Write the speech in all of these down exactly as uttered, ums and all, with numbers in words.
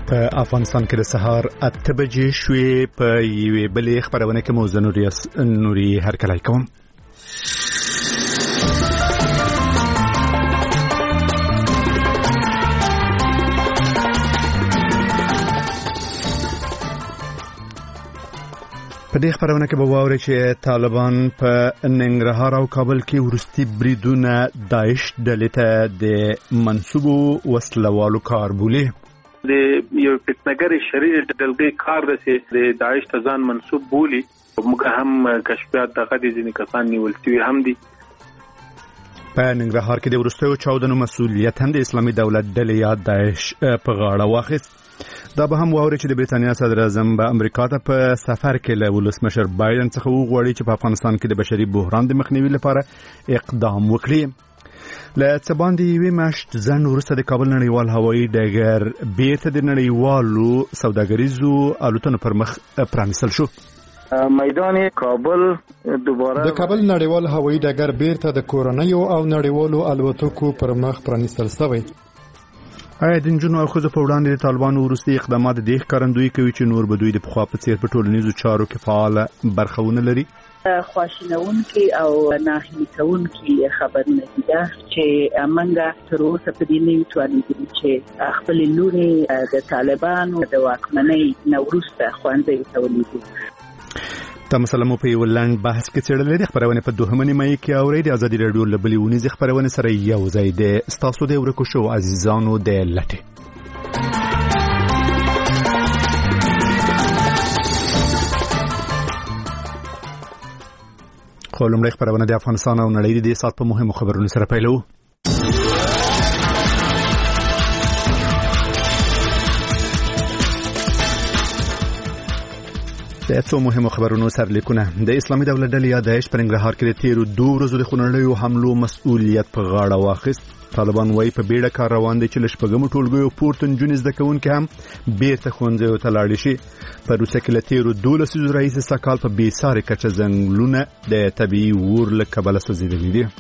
په افغانستان کې د سهار اته بجې شوې. په یوې بلې خبرونه کې مو زه نوري هرکلی کوم. په دې خبرونه کې به واورئ چې طالبان په ننګرهار او کابل کې وروستي بریدونه داعش ډلې ته د منسوبو وسلوالو کار بولي. د یو فتنګر شریر دلګي کار رسي د داعش ته ځان منسوب بولي. موږ هم کشفیات دغه د ځینې کسان نیول شوي هم دي. په ننګرهار کې د وروستیو چاودنو مسؤلیت هم د اسلامي دولت ډلې یا داعش په غاړه واخیست. دا به هم واوري چې د بریتانیا صدر اعظم به امریکا ته په سفر کې له ولسمشر بایدن څخه وغواړي چې په افغانستان کې د بشري بحران د مخنیوي لپاره اقدام وکړي. له څه باندې یوې میاشت ځنډ وروسته د کابل نړیوال هوایي ډګر بیرته د نړیوالو سوداګریزو الوتنو پر مخ پرانیستل شو. میدان کابل دوباره د کابل نړیوال هوایي ډګر بیرته د کورنیو او نړیوالو الوتکو پر مخ پرانیستل شوی. آیا د نجونو او ښځو په وړاندې د طالبانو وروستي اقدامات د دې ښکارندویي کوي چې نور به دوی د پخوا په څېر په ټولنیزو چارو کې فعاله برخه ونه لري؟ خواشینونکي او ناهیلي کوونکي خبرونه دي چې موږ تر اوسه په دې نه یو توانیدلي چې خپلې لورې د طالبانو د واکمنۍ نه وروسته ښوونځیو ته ولیږو. دا مسله مو په یو لنډ بحث کې څېړلې ده. خبرونه په دوهمه نیمایي کې اورئ. د ازادي راډیو له بلې ونیزې خبرونه سره یو ځای دی. ستاسو د ورکو شو عزیزانو د لټې. خو لومړی خبرونه د افغانستان او نړۍ د دې ساعت په مهمو خبرونو سره پیلوو. د څو مهمو خبرونو سرلیکونه. د اسلامي دولت ډلې یا داعش په ننګرهار کې د تیرو دوه ورځو د خونړیو حملو مسؤلیت په غاړه واخیست. طالبان وايي په بیړه کار روان دی چې له شپږمو ټولګیو پورته نجونې زده کوونکي هم بیرته ښوونځیو ته لاړې شي. په روسیه کې له تیرو دولس لسیزو راهیسې سږ کال په بېسارې کچه ځنګلونه د طبیعي اور له کبله سوځېدلي دي.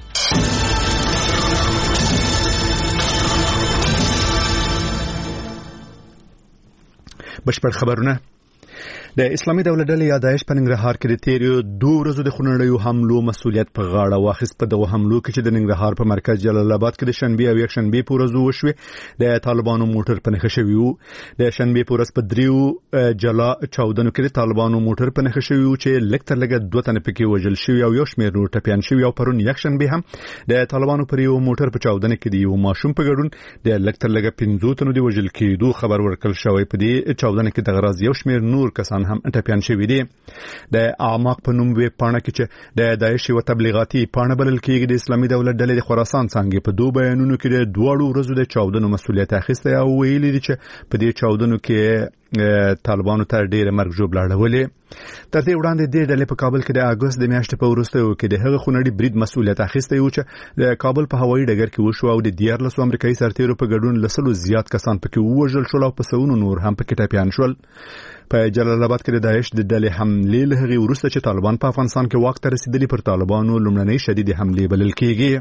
بشپړ خبرونه. د اسلامي دولت ډلې یا داعش په ننګرهار کې د تیرو دوه ورځو د خونړیو حملو مسؤلیت په غاړه واخیست. په دغه حملو کې چې د ننګرهار په مرکز جلال آباد کې د شنبې او یکشنبې په ورځ وشوې، د طالبانو موټر په نښه شوی و. د شنبې په ورځ په دریو جلا چاودنو کې د طالبانو موټر په نښه شوی و چې لږ تر لږه دوه تنه پکې وژل شوي او یو شمېر نور ټپیان شوي. او پرون یکشنبې هم د طالبانو پر یو موټر په چاودنه کې د یو ماشوم په ګډون د لږ تر لږه پنځو تنو د وژل کېدو خبر ورکړل شوی. په دې چاودنه کې د غراض یو شمېر نور کسان هم ټپیان شوي دي. د اعماق په نوم ویب پاڼه کې چې د داعش یو تبلیغاتي پاڼه بلل کېږي، د اسلامي دولت ډلې د خراسان څانګې په دوه بیانونو کې د دواړو ورځو د چاودنو مسؤلیت اخیستی او ویلي دي چې په دې چاودنو کې طالبانو ته ډېره مرګ ژوبله اړولې. تر دې وړاندې دې ډلې په کابل کې د اګوست د میاشتې په وروستیو کې د هغه خونړي برید مسؤلیت اخیستی و چې د کابل په هوایي ډګر کې وشو او د دیارلسو امریکایي سرتیرو په ګډون له سلو زیات کسان پکې ووژل شول او په سوونو نور هم پکې ټپیان شول. په جلال آباد کې د داعش د ډلې حملې له هغې وروسته چې طالبان په افغانستان کې واک ته رسېدلي پر طالبانو لومړنۍ شدیدې حملې بلل کېږي.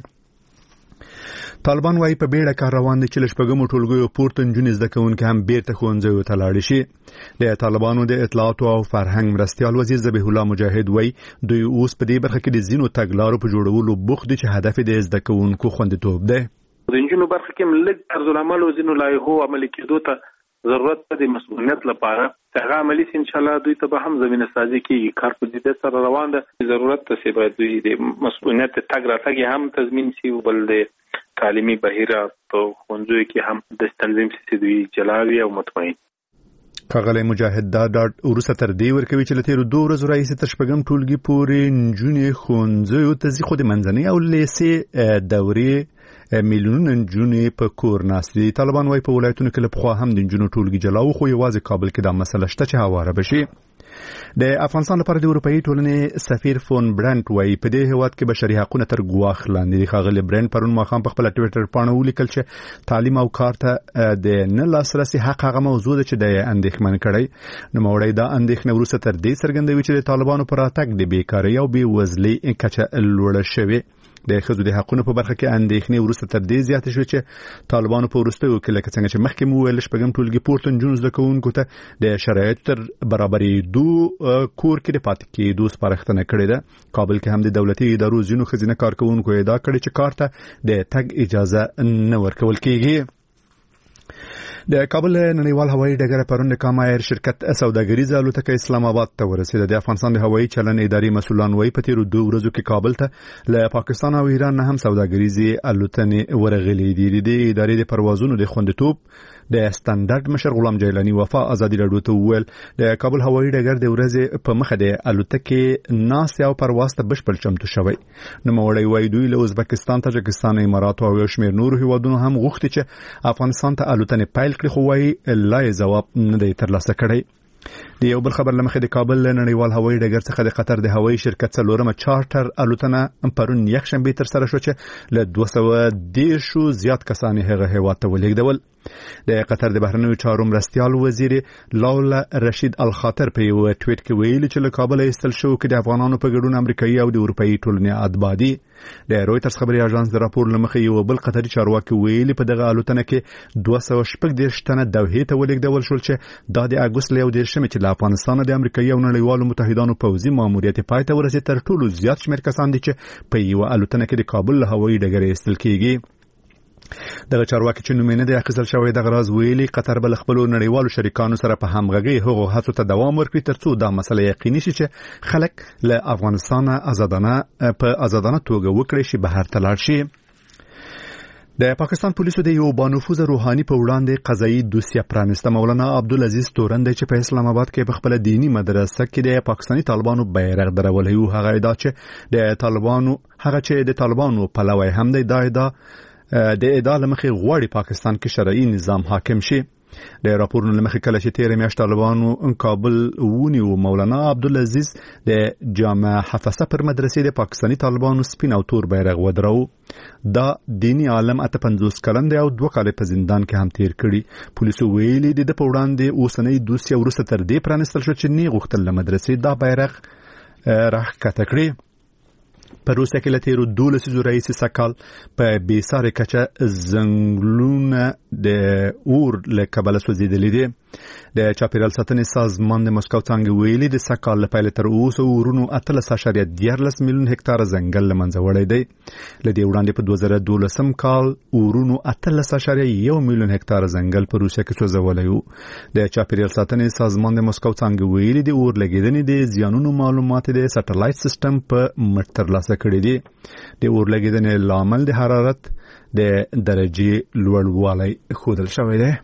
طالبان وايي په بیړه کار روان دي چې له شپږمو ټولګیو پورته نجونې زده کوونکي هم بیرته ښوونځیو ته لاړې شي. د طالبانو د اطلاعاتو او فرهنګ مرستیال وزیر ذبیح الله مجاهد وايي دوی اوس په دې برخه کې د ځینو تګلارو په جوړولو بوخت دي چې هدف یې د زده کوونکو خوندیتوب دی. د نجونو برخه کې لږ طرزالعمل او ځینو لایحو عملي کېدو ته ضرورت د مسؤلیت لپاره هغه عملي ان شاء الله دوی ته به هم زمينه سازي کیږي. کار په دې سره روان ده. ضرورت ته سي باید دوی د مسؤلیت تګ راتګ هم تضمین شي او بل د تعلیمي بهیره په ښوونځیو کې هم د تنظیم سي دوی جلاوي او مطمئن. ښاغلی مجاهد دا ډاډ وروسته تر دې ورکوي چې له تېرو دوه ورځو راهیسې تر شپږم ټولګي پورې نجونې ښوونځیو ته ځي، خو د منځنۍ او لیسې دورې میلیونونه نجونې په کور ناست دي. طالبان وايي په ولایتونو کې له پخوا هم د نجونو ټولګي جلا و، خو یوازې کابل کې دا مسله شته چې هواره بشي. د افغانستان لپاره د اروپאי ټولنې سفیر فون برانت وايي په دې هیواد کې بشري حقوقونه تر ګواښ لاندې دي. ښاغلی برانت پرون ماښام په خپل ټویټر پاڼه ولیکل چې تعلیم او کار ته د نه لاسرسي حق هغه موضوع ده چې د اندېښمن کړی. نوموړی دا اندېښنه وروسته تر دې څرګندوي چې د طالبانو پر راتګ د بیکارۍ او بې وزلۍ کچه لوړه شوې. د ښځو د حقوقو په برخه کې اندېښنې ورسته تر دې زیاتې شوې چې طالبانو په وروستیو کې لکه څنګه چې مخکې مو ویل شپږم ټولګي پورته نجونو زده کوونکو ته د شرایطو تر برابرېدو کور کې د پاتې کېدو سپارښتنه کړې ده. کابل کې هم د دولتي ادارو ځینو ښځینه کارکوونکو ادعا کړې چې کار ته د تګ اجازه نه ورکول کېږي. د کابل نړیوال هوایي ډګر پرون د کام ایر شرکت سوداګریزه الوتکه اسلام آباد ته ورسېده. د افغانستان د هوایي چلن اداري مسؤلان وايي په تیرو دوه ورځو کې کابل ته له پاکستان او ایران نه هم سوداګریزي الوتنې ورغلې دي. د ادارې د پروازونو د خوندیتوب د سټانډرډ مشر غلام جیلانی وفا ازادي راډیو ته وویل د کابل هوایي ډګر د ورځې په مخه د الوتکې ناس او پرواز ته بشپړ چمتو شوی. نوموړی وايي دوی له ازبکستان، تاجکستان، امارات او یو شمېر نورو هیوادونو هم غوښتي چې افغانستان ته الوتنې پیل کړي، خو وايي لا جواب نه دی ترلاسه کړی. د یو بل خبر لمخې د کابل نړیوال هوایي ډګر څخه د قطر د هوایي شرکت څلورمه چارټر الوتنه پرون یکشنبه تر سره شو چې له دوه سوه دیرشو زیات کسان هغه هیواد ته ولېږدول. د قطر د بهرنیو چارو مرستیال وزیر لاولا رشید الخاطر په یو ټویټ کې ویلي چې له کابل ایستل شو کې د افغانانو په ګډون امریکایي او د اروپایي ټولنې اتباعي. د رويټرز خبري اژانس د راپور لمخې یو بل قطري چارواکي ویلي په دغه الوتنه کې دوه سوه شپږ دېرش تنه دوحې ته ولېږدول شول چې دا د اګوست له یو دېرشمې چې له افغانستان د امریکایي او نړیوالو متحدانو پوځي ماموریت پای ته ورسېد تر ټولو زیات شمېر کسان دي چې په یو الوتنه کې د کابل له هوایي ډګر ایستل کېږي. دغه چارواکي چې نوم یې نه دی اخیستل شوی دغه راز ویلي قطر به له خپلو نړیوالو شریکانو سره په همغږۍ هغو هڅو ته دوام ورکړي ترڅو دا مسله یقیني شي چې خلک له افغانستانه آزادانه په آزادانه توګه وکړي شي بهر ته لاړ شي. د پاکستان پولیسو د یو بانفوذ روحاني په وړاندې قضایي دوسیه پرانسته. مولانا عبدالعزیز تورن دی چې په اسلام آباد کې په خپل دینی مدرسه کې د پاکستاني طالبانو بیرغ درولې او هغه ادعا چې د طالبانو هغه چې د طالبانو پلوی هم دی دا ادعا د ادعا لمخې غواړي پاکستان کې شرعي نظام حاکم شي. د راپورونو لمخې کله چې تیر میاشت طالبانو کابل ونیو مولانا عبدالعزیز د جامع حفصه پر مدرسې د پاکستاني طالبانو سپین او تور بیرغ ودرو. دا دینی عالم اته پنځوس کلن دی او دوه کال په زندان کې هم تیر کړي. پولیسو ویلي د په وړاندې اوسنۍ دوسیه ورسته تر دې پرانستل شو چې نه غوښتل له مدرسې دا بیرغ راښکته کړي. په روسیه کې له تیرو دولسیزو راهیسې سږ په بېسارې کچه ځنګلونه د اور له کبله سوځېدلي دي. د چاپیریال ساتنې سازمان د مسکو څانګې ویلي د سږ کال له پیله تر اوسه اورونو اتلس اعشاریه دیارلس میلیون هکتاره ځنګل له منځه وړی دی. له دې وړاندې په دوه زره دولسم کال اورونو اتلس اعشاریه یو میلیون هکتاره ځنګل په روسیه کې سوځولی و. د چاپیریال ساتنې سازمان د مسکو څانګې ویلي د اور لګېدنې د زیانونو معلومات د سټلایټ سیستم په مټ ترلاسه کړي دي. د اور لګېدنې لامل د حرارت د درجې لوړوالی ښودل شوی دی.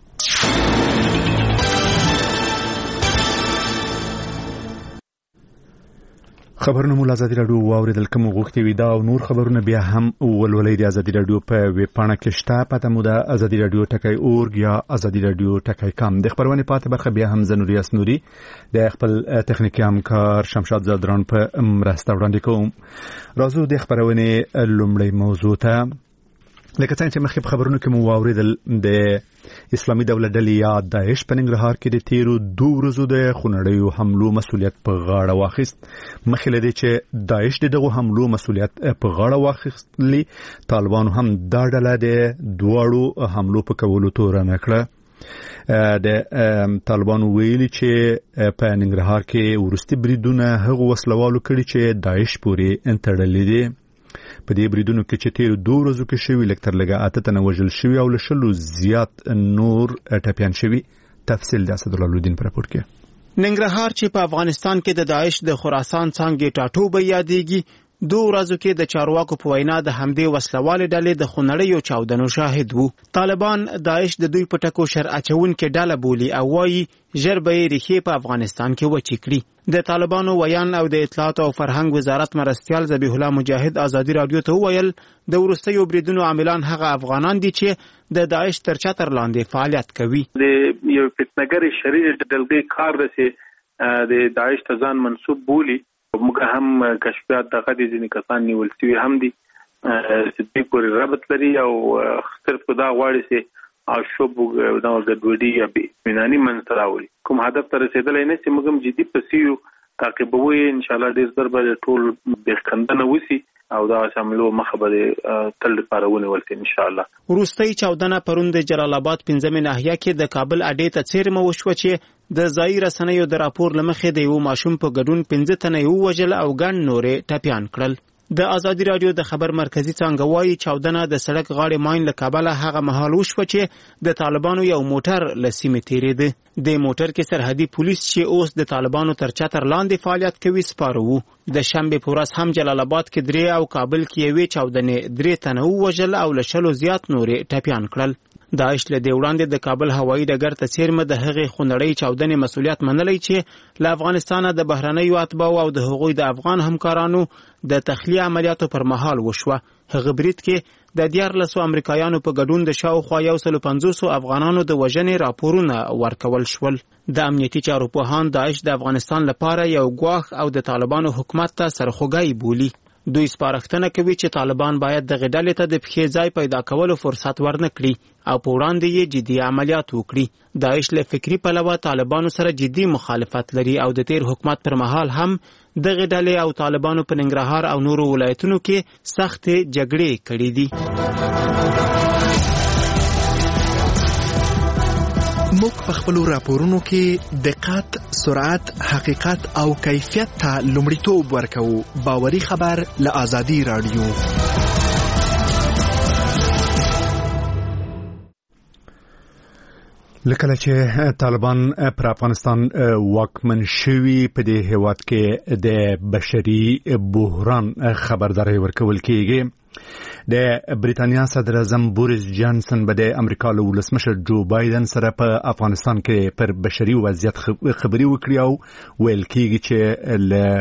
خبرونه مو ازادي راډیو واوریدل کوم غوښتي وي دا او نور خبرونه بیا هم ولولې د ازادي راډیو په ویب پاڼه کې شته. پته مو د ازادي راډیو ټکی اورګ یا ازادي راډیو ټکی کام. د خبرونه پاتې برخه بیا هم زنوري اسنوري د خپل تخنیکی همکار شمشاد زادران په مرسته وړاندې کوم. راځو د خبرونه لومړی موضوع ته. لکه څنګه چې مخکې خبرونه کې مو واوریدل د اسلامي دولت ډلې یا داعش په ننګرهار کې د تیرو دوه ورځو د خونړیو حملو مسؤلیت په غاړه واخیست. مخکې له دې چې داعش د دغو حملو مسؤلیت په غاړه واخیستلی، طالبانو هم دا ډله د دواړو حملو په کولو تورنه کړه. د طالبانو ویلي چې په ننګرهار کې ورستي بریدونه هغو وسلوالو کړي چې داعش پورې تړلي دي. په دې بریدونو کې چې تیر دوه ورځو کې شوي لکتر لګه اته تنه وژل شوي او له شلو زیات نور ټپیان شوي. تفصیل د اسدالله لودین په راپور کې. ننګرهار چې په افغانستان کې د داعش د خراسان څانګې ټاټوبه یادېږي، دوه ورځو کې د چارواکو په وینا د همدې وسلوالې ډلې د خونړیو چاودنو شاهد وو. طالبان داعش د دوی په ټکو شر اچونکې ډله بولي او وایي ژر به یې ریښې په افغانستان کې وچې کړي. د طالبانو ویان او د اطلاعات او فرهنګ وزارت مرستیال ذبیح الله مجاهد ازادي راډیو ته وویل د وروستیو بریدونو عاملان هغه افغانان دي چې د داعش تر چتر لاندې فعالیت کوي. د یو فتنهګر شریر ډلګۍ کار دسه د داعش ته ځان منسوب بولي. موږ هم کشفیات دغه دي ځینې کسان نیول شوي هم دي چې دوی پورې ربط لري او صرف دا غواړي چې شوب دا ګډوډي یا بینانی منځ راوړي. کوم هدف ته رسیدلای نه چې موږ هم جدي پسیو تعقیبوي. ان شاء الله ډیر زر به ټول بخندنه وسی او دا حملو مخه به تل لپاره ونیول ان شاء الله. وروستۍ چاودنه پرون د جلال آباد پنځمه ناحیه کې د کابل اډې ته څیرمه وشوه چې د ځایي رسنیو د راپور لمخې د یو ماشوم په ګډون پنځه تنه ووژل او ګڼ نورې ټپیان کړل. د ازادي رادیو د خبر مرکزی څنګه وایي چاودنه د سړک غاړې ماین له کابله هغه مهال وشوه چې د طالبانو یو موټر له سیمې تېرېده. د موټر کې سرحدي پولیس چې اوس د طالبانو تر چتر لاندې فعالیت کوي سپاره وو. د شنبې په ورځ هم جلال آباد کې درې او کابل کې یوې چاودنې درې تنه ووژل او له شلو زیات نورې ټپیان کړل. داعش له دې وړاندې د کابل هوایي ډګر ته څیرمه د هغې خونړۍ چاودنې مسؤلیت منلی چې له افغانستانه د بهرنیو اتباعو او د هغوی د افغان همکارانو د تخلیه عملیاتو پر مهال وشوه. هغه برید کې د دیارلسو امریکایانو په ګډون د شاوخوا یو سل پنځوسو افغانانو د وژنې راپورونه ورکول شول. د امنیتي چارو پوهان داعش د افغانستان لپاره یو ګواښ او د طالبانو حکومت ته سرخوږی بولي. دوی سپارښتنه کوي چې طالبان باید د غډلې ته د پخې ځای پیدا کولو فرصت ورنکړي او په وړاندې یې جدي عملیات وکړي. داعش له فکری پلوه طالبانو سره جدي مخالفت لري او د تیر حکومت پر مهال هم د غډلې او طالبانو په ننګرهار او نورو ولایتونو کې سخت جګړې کړې دي. موږ په خپل راپورونو کې دقت، سرعت، حقیقت او کیفیت ته لومړیتوب ورکوو. باوري خبر له آزادي رادیو. لکه چې طالبان پر افغانستان واکمن شوي په دې هیواد کې د بشري بحران خبرداري ورکول کېږي. د بریتانیا صدر اعظم بوریس جانسن به د امریکا له ولسمشر جو بایدن سره په افغانستان کې پر بشري وضعیت خبري وکړي او ویل کېږي چې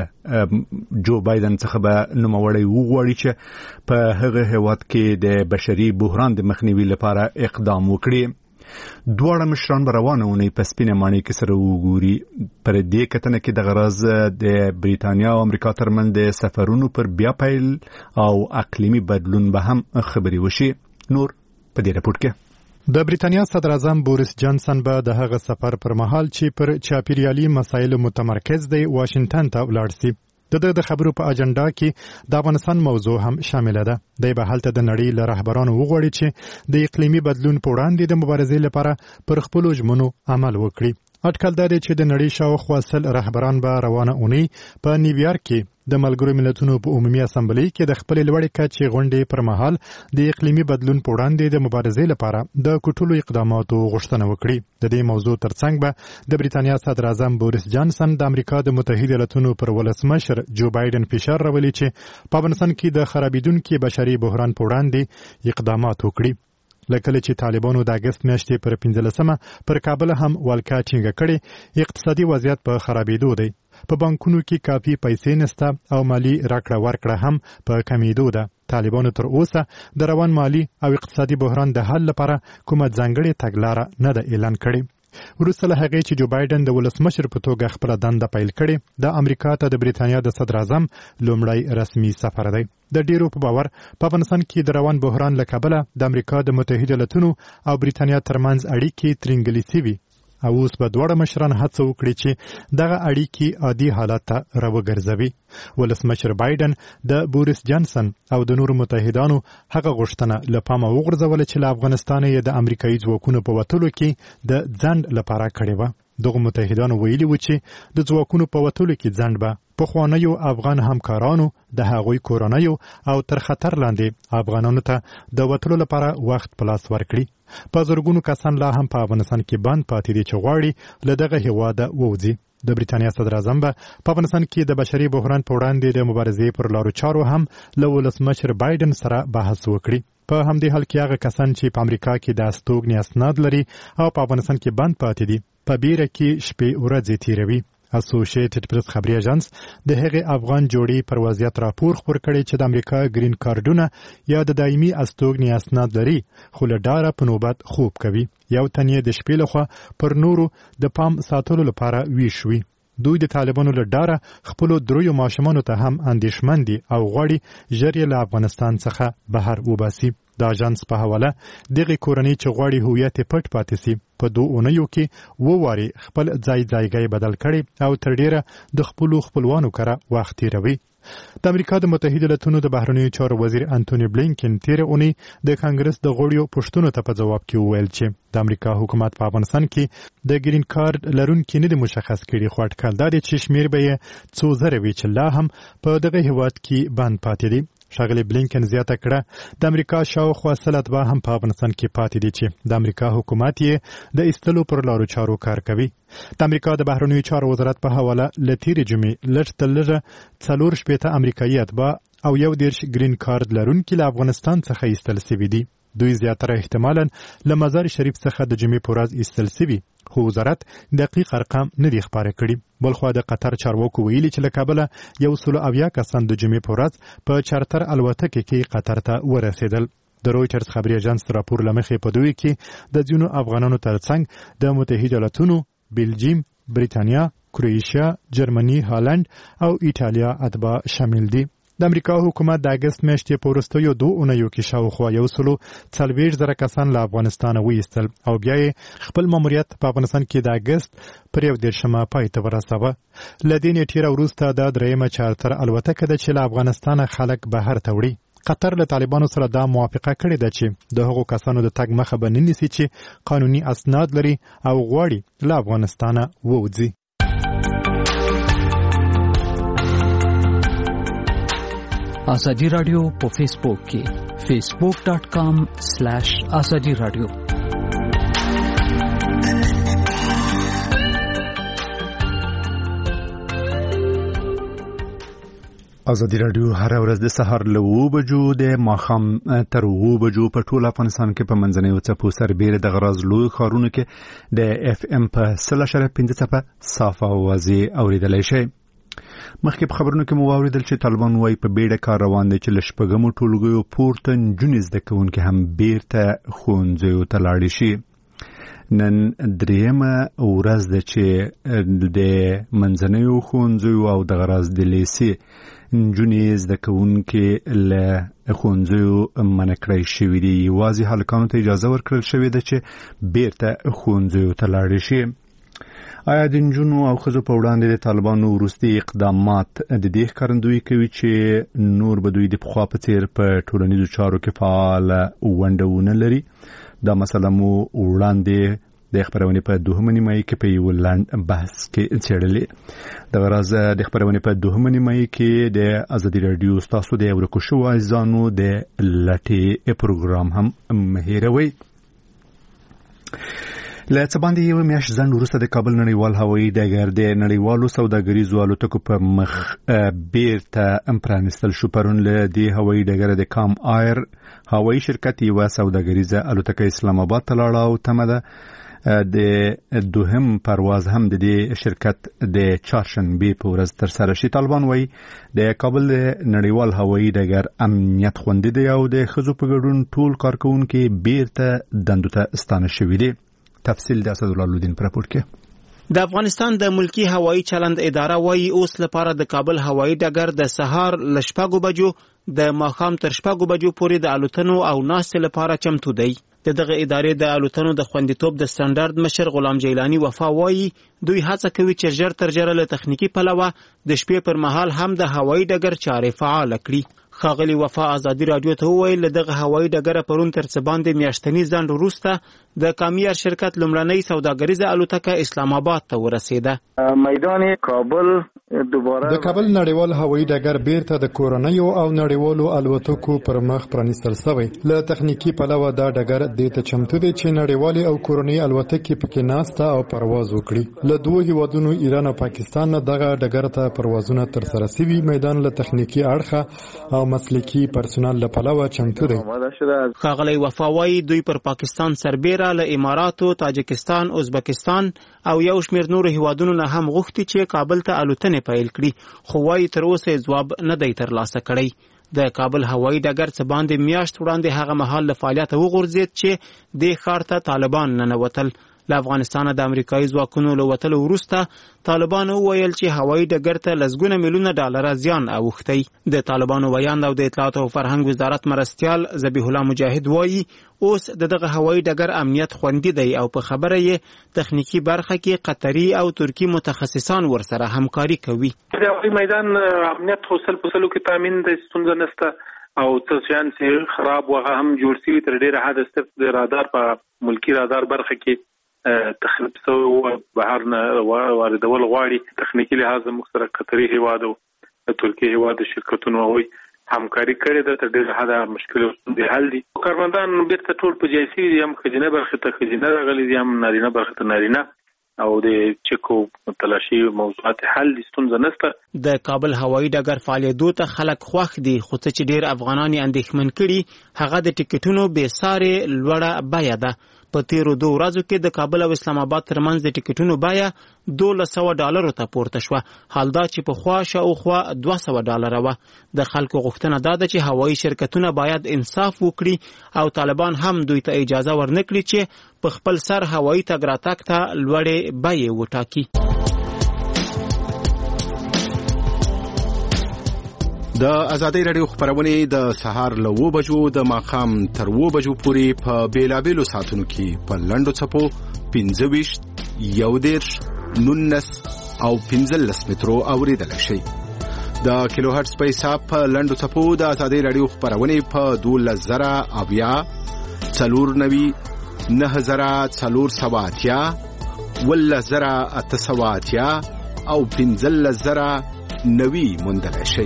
له جو بایدن څخه به نوموړی وغواړي چې په هغه هیواد کې د بشري بحران د مخنیوي لپاره اقدام وکړي. دواړه مشران به روانه اونۍ په سپینه ماڼۍ کې سره وګوري. پر دې کتنه کې د غرض د بریتانیا او امریکا ترمنځ د سفرونو پر بیا پیل او اقلیمي بدلون به هم خبري وشي. نور په دې راپور کې د بریتانیا صدر اعظم بوریس جانسن به د هغه سفر پر مهال چې پر چاپیریالي مسایلو متمرکز دی واشنگټن ته ولاړ شي. د د خبرو په اجنډا کې د افغانستان موضوع هم شامل ده. د به هلته د نړۍ له رهبرانو وغواړي چې د اقلیمي بدلون په وړاندې د مبارزې لپاره پر خپلو ژمنو عمل وکړي. اټکل دا دی چې د نړۍ شاوخوا سل رهبران به روانه اونۍ په نیویارک کې د ملګرو ملتونو په عمومي اسمبلی کې د خپل لوړې کچې غونډې پر مهال د اقلیمي بدلون په وړاندې د مبارزې لپاره د کوټلو اقداماتو غوښتنه وکړي. د دې موضوع ترڅنګ به د بریتانیا صدر اعظم بوریس جانسن د امریکا د متحده ایالاتونو پر ولسمشر جو بایدن فشار راولي چې په افغانستان کې د خرابېدونکي بشري بحران په وړاندې اقدامات وکړي. لکه چې طالبانو د اگست میاشتې پر پنځلسمه پر کابل هم ولکه ټینګه کړې. اقتصادي وضعیت په خرابېدو دی. په بانکونو کې کافي پیسې نشته او مالی راکړه ورکړه هم په کمیدو ده. طالبانو تر اوسه د روان مالی او اقتصادي بحران د حل لپاره کومه ځانګړې تګلاره نه ده اعلان کړې. وروسته له هغې چې جو بایدن د ولسمشر په توګه خپله دنده پیل کړې، د امریکا ته د بریتانیا د صدر اعظم لومړی رسمي سفر دی. د ډیرو په باور په افغانستان کې د روان بحران له کبله د امریکا د متحده ایالاتونو او بریتانیا ترمنځ اړیکې ترنګلې شوي او اوس به دواړه مشران هڅه وکړي چې دغه اړیکې عادي حالت ته راوګرځوي. ولسمشر بایدن د بوریس جانسن او د نورو متحدانو هغه غوښتنه له پامه وغورځوله چې له افغانستانه یې د امریکایي ځواکونو په وتلو کې د ځنډ لپاره کړې وه. دغه متحدانو ویلي و چې د ځواکونو په وتلو کې ځنډ به پخوانیو افغان همکارانو د هغوی کورنیو او تر خطر لاندې افغانانو ته د وتلو لپاره وخت په لاس ورکړي. په زرګونو کسان لا هم په افغانستان کې بند پاتې دي چې غواړي له دغه هېواده ووځي. د بریتانیا صدر اعظم به په افغانستان کې د بشري بحران په وړاندې د مبارزې پر لارو چارو هم له ولسمشر بایدن سره بحث وکړي. په همدې حال کې هغه کسان چې په امریکا کې د استوګنې اسناد لري او په افغانستان کې بند پاتې دي په بیره کې شپې ورځې تیروي. اسوسییټډ پریس خبري اژانس د هغې افغان جوړې پر وضعیت راپور خپور کړی چې د امریکا گرین کارډونه یا د دایمي استوګنې اسناد لري خو له ډاره په نوبت خوب کوي. یو تن یې د شپې لخوا پر نورو د پام ساتلو لپاره ویښ وي. دوی د طالبانو له ډاره خپلو دریو ماشومانو ته هم اندېښمن دي او غواړي ژر یې له افغانستان څخه بهر وباسي. د اژانس په حواله دغه کورنۍ چې غواړي هویت پټ پاتې سي په دوه اونیو کې و واري خپل ځای ځایګي بدل کړي او تر ډیره د خپل خپلوانو کره وخت تیروي. د امریکا د متحده ایالاتونو د بهرنیو چارو وزیر انټونی بلینکن تیر اونۍ د کانګرس د غړیو پوښتنو ته په جواب کې وویل چې د امریکا حکومت په افغانستان کې د ګرین کارت لرونکو نه د مشخص کړي خو اټکل دا دی چې شمیر به څو زره وي چې لا هم په دغه هیواد کې بند پاتې دي. ښاغلي بلینکن زیاته کړه د امریکا شاوخوا سل اتباع هم په افغانستان کې پاتې دي چې د امریکا حکومت یې د ایستلو پر لارو چارو کار کوي. د امریکا د بهرنیو چارو وزارت په حواله له تیرې جمعې لږ تر لږه څلور شپېته امریکایي اتباع او یو دېرش ګرین کارت لرونکي له افغانستان څخه ایستل سوي دي. دوی زیاتره احتمالاً له مزار شریف څخه د جمعې په ورځ ایستل سوي، خو وزارت دقیق ارقام نه دي خپاره کړي. بلخوا د قطر چارواکو ویلي چې له کابله یو سل اویا کسان د جمعې په ورځ په چارتر الوتکې کې قطر ته ورسېدل. د رویټرز خبري اژانس راپور له مخې په دوی کې د ځینو افغانانو ترڅنګ د متحده ایالاتونو، بلجیم، بریتانیا، کروئیشیا، جرمني، هالند او ایټالیا اتباع شامل دي. د امریکا حکومت د اګست میاشتې په وروستیو دوه اونیو کې شاوخوا یو سلو څلوېښت زره کسان له افغانستانه وایستل او بیا یې خپل ماموریت په افغانستان کې د اګست پر یو دېرشمه پای ته ورساوه. له دې نیټې راوروسته دا دریمه چارتر الوتکه ده چې له افغانستانه خلک بهر ته وړي. قطر له طالبانو سره دا موافقه کړې ده چې د هغو کسانو د تګ مخه به نه نیسي چې قانوني اسناد لري او غواړي له افغانستانه ووځي. آزادی رادیو په فیسبوک کې فیسبوک ډاٹ کام سلیش آزادی رادیو. آزادی رادیو هر ورځ د سهار له اوه بجو د ماښام تر اوه بجو په ټول افغانستان کې په منځنیو څپو سربیره د غراز لوی ښارونو کې د اف ام په سل اشاریه پنځه څپه صافه اوازې اوریدلی شئ. مخکې په خبرونو کې مو واوریدل چې طالبان وايي په بیړه کار روان دی چې له شپږمو ټولګیو پورته نجونې زده کوونکي هم بیرته ښوونځیو ته لاړې شي. نن دریمه ورځ ده چې د منځنیو ښوونځیو او د غراز د لیسې نجونې زده کوونکي له ښوونځیو منع کړی شوي دي. یوازې هلکانو ته اجازه ورکړل شوې ده چې بیرته ښوونځیو ته لاړې شي. آیا د نجونو او ښځو په وړاندې د طالبانو وروستي اقدامات د دې ښکارندویي کوي چې نور به دوی د پخوا په څېر په ټولنیزو چارو کې فعاله ونډه ونه لري؟ دا مسله مو وړاندې د خبرونې په دوهمه نیمایي کې په یو لنډ بحث کې څېړلې. دغه راز د خبرونې په دوهمه نیمایي کې د ازادي راډیو ستاسو د ورکو شوو عزیزانو د لټې پروګرام هم مه هېروئ. له څه باندې یوه میاشت ځنډ وروسته د کابل نړیوال هوایي ډګر د نړیوالو سوداګریزو الوتکو په مخ بیرته پرانیستل شو. پرون له دې هوایي ډګره د کام ایر هوایي شرکت یوه سوداګریزه الوتکه اسلام آباد ته لاړه او تمه ده د دوهم پرواز هم د دې شرکت د چهارشنبې په ورځ ترسره شي. طالبان وايي د کابل نړیوال هوایي ډګر امنیت خوندي دی او د ښځو په ګډون ټول کارکوونکي بیرته دندو ته ستانه شوي دي. تفصیل د اسدالله لودین پر راپور کې. د افغانستان د ملکی هوایي چلند اداره وايي اوس لپاره د کابل هوایي ډګر د سهار ل شپږو بجو د ماښام تر شپږو بجو پورې د الوتنو او ناستې لپاره چمتو دی. د دغه ادارې د الوتنو د خوندیتوب د سټنډرډ مشر غلام جیلانی وفا وايي دوی هڅه کوي چې ژر تر ژره له تخنیکی پلوه د شپې پر مهال هم د هوایي ډګر چارې فعال کړي. ښاغلي وفا ازادي راډیو ته وویل دغه هوایي ډګر پرون تر څه باندې میاشتنی ځنډ وروسته د کامیار شرکت لومړنۍ سوداګریزه الوتکه اسلام آباد ته ورسېده. میدان کابل دوباره د کابل نړیوال هوایي ډګر بیرته د کورنیو او نړیوالو الوتکو پر مخ پرانیستل شوی. له تخنیکی پلوه دا ډګر د ته چمتو دی چې نړیوالې او کورنۍ الوتکې پکې ناسته او پرواز وکړي. له دوه هیوادونو ایران او پاکستان نه دغه ډګر ته پروازونه تر سره شوي. میدان له تخنیکی اړخه او مسلکی پرسونل له پلوه چمتو دی. ښاغلی وفا وايي دوی پر پاکستان سربیره له اماراتو، تاجکستان، ازبکستان او یو شمېر نورو هیوادونو نه هم غوښتي چې کابل ته الوتنې پیل کړي، خو وايي تر اوسه ځواب نه دی ترلاسه کړی. د کابل هوایي ډګر څه باندې میاشت وړاندې هغه مهال له فعالیته وغورځېد چې دې ښار ته طالبان ننوتل. له افغانستان د امریکایي ځواکونو له وتلو وروسته طالبانو وویل چې هوایي ډګر ته لسګونه میلیونه ډالر زیان اوښتی د طالبانو ویاند او د اطلاعات او فرهنګ وزارت مرستیال ذبیح الله مجاهد وایي اوس دغه هوایي ډګر امنیت خوندي دی او په خبره یې تخنیکی برخه کې قطري او ترکی متخصصان ورسره همکاري کوي. د هوایي میدان امنیت خپل پسلو کې تامین د ستونزه نشته او تصفیان سه خراب وغه هم جوړ شوی تر ډیره حد است د رادار په ملکی رادار برخه کې تخریب سو بهر نه واردول غواړي تخنیکی لحاظ موږ سره قطري هواد او ترکی هواد شرکتونو وایي همکاري کړې ده تر ډیره حد مشکل د حل دي. کارمندان بیرته ټول په جایسي دي هم خجنه برخه ته خجنه راغلي دي هم نارینه برخه ته نارینه او د چکو تلاشي موضوعات حل دي ستونزه نشته. د کابل هوایي ډګر فعالیتو ته خلک خوښ دي خو چې ډیر افغانان اندېښمن کړي هغه د ټیکټونو بې ساري لوړه بیه ده. په تیرو دوه ورځو کې د کابل او اسلام آباد ترمنځ د ټیکټونو بیه دولس سوه ډالرو ته پورته شوه، حال دا چې په خوا شاوخوا دوه سوه ډالره وه. د خلکو غوښتنه دا ده چې هوایي شرکتونه باید انصاف وکړي او طالبان هم دوی ته اجازه ورنکړي چې په خپل سر هوایي تګ راتګ ته لوړې بیې وټاکي. د ازادي رادیو خبرونه د سهار له اوه بجو د ماښام تر اوه بجو پورې په بیلابیلو ساعتونو کې په لنډو څپو پنځه ویشت یو دېرش نولس او پنځلس مترو اوریدلی شي. د کیلو هرټز په حساب په لنډو څپو د ازادي رادیو خبرونه په دولس زره اویا څلور نوي نهه زره څلور سوه اتیا ولس زره اته سوه اتیا او پنځلس زره نوي موندلی شي.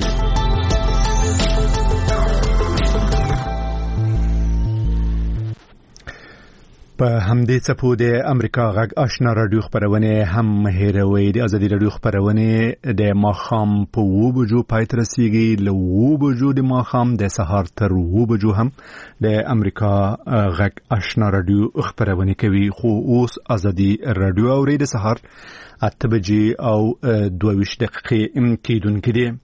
په همدې څپو د امریکا غږ آشنا رادیو خبرونه هم هیروي. د ازادي رادیو خبرونه د ماښام په اوه بجو پای ته رسیږي، له اوه بجو د ماښام د سهار تر اوه بجو هم د امریکا غږ آشنا رادیو خبرونه کوي. خو اوس ازادي رادیو اوري د سهار اته بجې او دوه ویشت دقیقې کېدونکې دي.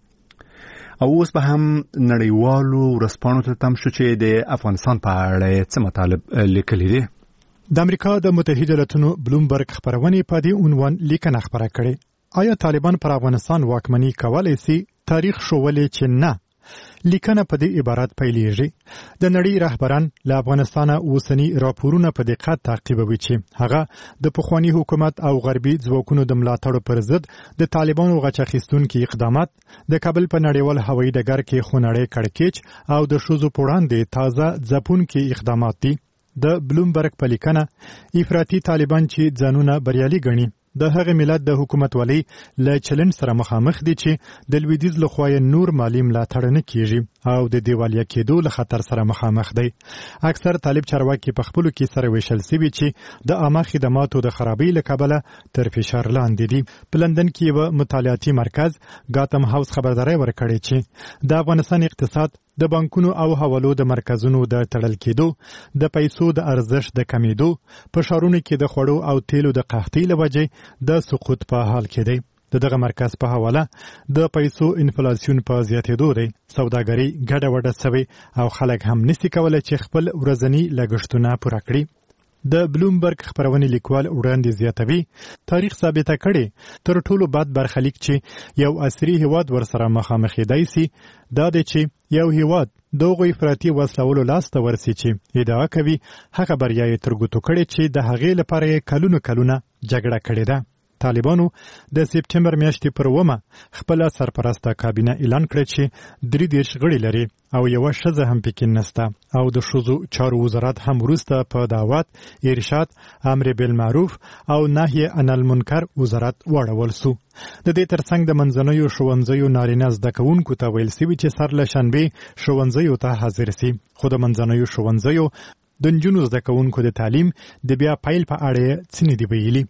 او اوس به هم نړیوالو ورځپاڼو ته تم شو چې د افغانستان په اړه څه مطالب لیکلي دي. د امریکا د متحده ایالاتونو بلومبرګ خبرونه په دې عنوان لیکنه خبره کړې: آیا طالبان پر افغانستان واکمني کولای شي؟ تاریخ ښوولې چې نه. لیکنه په دې عبارت پیلېږي: د نړۍ رهبران له افغانستان اوسنی راپورونه په دقت تعقیبوي چې هغه د پخوانی حکومت او غربي ځواکونو د ملاتړ پر ضد د طالبانو غچ اخیستونکي اقدامات، د کابل په نړیوال هوایي ډګر کې خونړی کړکېچ او د ښځو په وړاندې تازه ځپونکي اقدامات دي. د بلومبرګ په لیکنه افراطي طالبان چې ځانونه بریالي ګڼي د هغه ملت د حکومت ولی له چلنج سره مخامخ دي چې د لویدیځ لخوا نور مالی ملاتړ نه کیږي او د دیوالیا کېدو له خطر سره مخامخ دي. اکثر طالب چارواکي په خپلو کې سره ویشل سوي چې د عامه خدماتو د خرابۍ له کبله تر فشار لاندې دي. په لندن کې یو مطالعاتي مرکز ګاتم هاوس خبرداري ورکړې چې د افغانستان اقتصاد د بانکونو او حوالو د مرکزونو د تړل کېدو، د پیسو د ارزښت د کمیدو، په ښارونو کې د خوړو او تیلو د قحطۍ له وجې د سقوط په حال کې دی. د دغه مرکز په حواله د پیسو انفلاسیون په زیاتېدو دی، سوداګري ګډه وډه سوي او خلک هم نسي کولای چې خپل ورځني لګښتونه پوره کړي. د بلومبرګ خبرونه لیکوال وړاندې زیاتوي: تاریخ ثابته کړي تر ټولو بد برخلیک چې یو عصري هیواد ورسره مخامخ دی سي دا دی چې یو هیواد دغه افراطي وسلولو لاس ته ورسي چې ادعا کوي هغه بریا یې ترګوتو کړي چې د هغې لپاره کلونه کلونه جګړه کړې ده. طالبانو د سپټمبر میاشتې پر اوومه خپل سرپرسته کابینه اعلان کړ چې درې دېرش غړي لري او یو ښځه هم پکې نشته او د ښځو چارو وزارت هم وروسته په دعوت، ارشاد، امر بالمعروف او نهی عن المنکر وزارت واړول سو. د دې ترڅنګ د منځنیو ښوونځیو نارینه زده کوونکو ته ویل سوي چې سر له شنبې ښوونځیو ته حاضر سي، خو د منځنیو ښوونځیو د نجونو زده کوونکو د تعلیم د بیا پیل په اړه څه نه دی ویلي.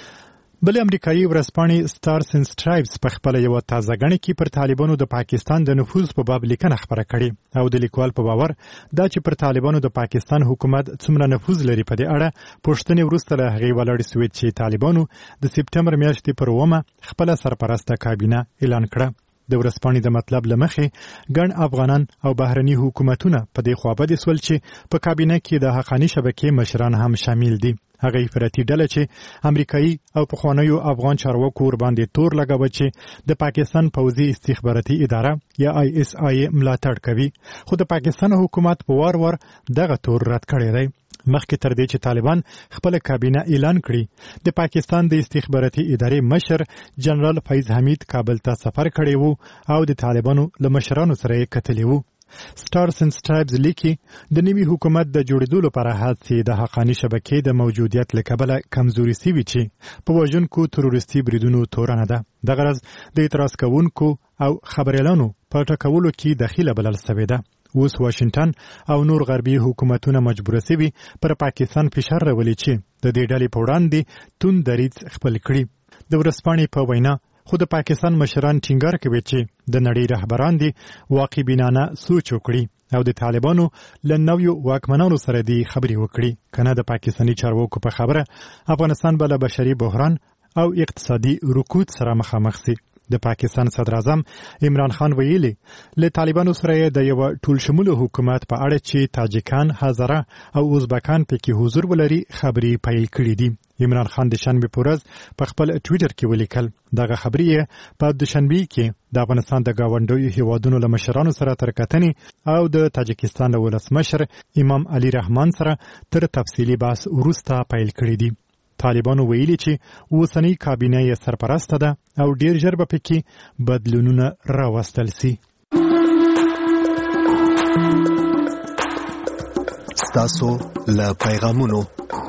بل امریکایي ورځپاڼې سټارز اینډ سټرایپس په خپل یو تازه غړي کې پر طالبانو د پاکستان د نفوذ په باب لیکنه خبره کړې او د لیکوال په باور دا چې پر طالبانو د پاکستان حکومت څومره نفوذ لري په دې اړه پوښتنې وروسته له هغې ولاړې سوې چې طالبانو د سپټمبر میاشتې پر اوومه خپل سرپرسته کابینه اعلان کړه. د ورسپانې د مطلب لمخې ګڼ افغانان او بهرني حکومتونه په دې خوا بد سول چې په کابینه کې د حقانی شبکې مشران هم شامل دي. هغه افراطي ډله چې امریکایي او پخوانیو افغان چارواکو ور باندې تور لګاوه چې د پاکستان پوځي استخباراتي اداره یا آی اس آی ملاتړ کوي، خو د پاکستان حکومت په وار وار دغه تور رد کړی دی. مخکې تر دې چې طالبان خپل کابینه اعلان کړي، د پاکستان د استخباراتي ادارې مشر جنرال فیض حمید کابل ته سفر کړی وو او د طالبانو له مشرانو سره یې کتلی وو. سټارز اینډ سټرایپز لیکي د نوي حکومت د جوړېدو لپاره هڅې د حقانی شبکې د موجودیت له کبله کمزوري سوي چې په وژونکو تروریستي بریدونو تورنه ده. دغه ورځ د اعتراض کوونکو او خبريالانو په ټاکولو کې دخیله بلل سوې ده. اوس واشنگټن او نور غربي حکومتونه مجبور سوي پر پاکستان فشار راولي چې د دې ډلې په وړاندې توند دریځ خپل کړي. د ورسپانې په وینا خو د پاکستان مشران ټینګار کوي چې د نړۍ رهبران دي واقع بینانه سوچ وکړي او د طالبانو له نویو واکمنانو سره دی خبرې وکړي، کنه د پاکستاني چارواکو په خبره افغانستان بل بشري بحران او اقتصادي رکود سره مخامخ سي. د پاکستان صدر اعظم عمران خان ویلي له طالبانو سره د یو ټول شموله حکومت په اړه چې تاجکان، هزاره او ازبکان پکې حضور ولري خبرې پیل کړې دي. عمران خان د شنبه په ورځ په خپل ټویټر کې ولیکل دغه خبرې په د شنبه کې د افغانستان د گاونډیو هیوادونو له مشرانو سره تر کتنې او د تاجکستان له ولسمشر امام علي رحمان سره تر تفصیلی بحث وروسته پیل کړی دي. طالبانو ویلي چې اوسنۍ کابینه یې سرپرسته ده او ډیر ژر به پکې بدلونونه راوستل سي. ستاسو له پیغامونو.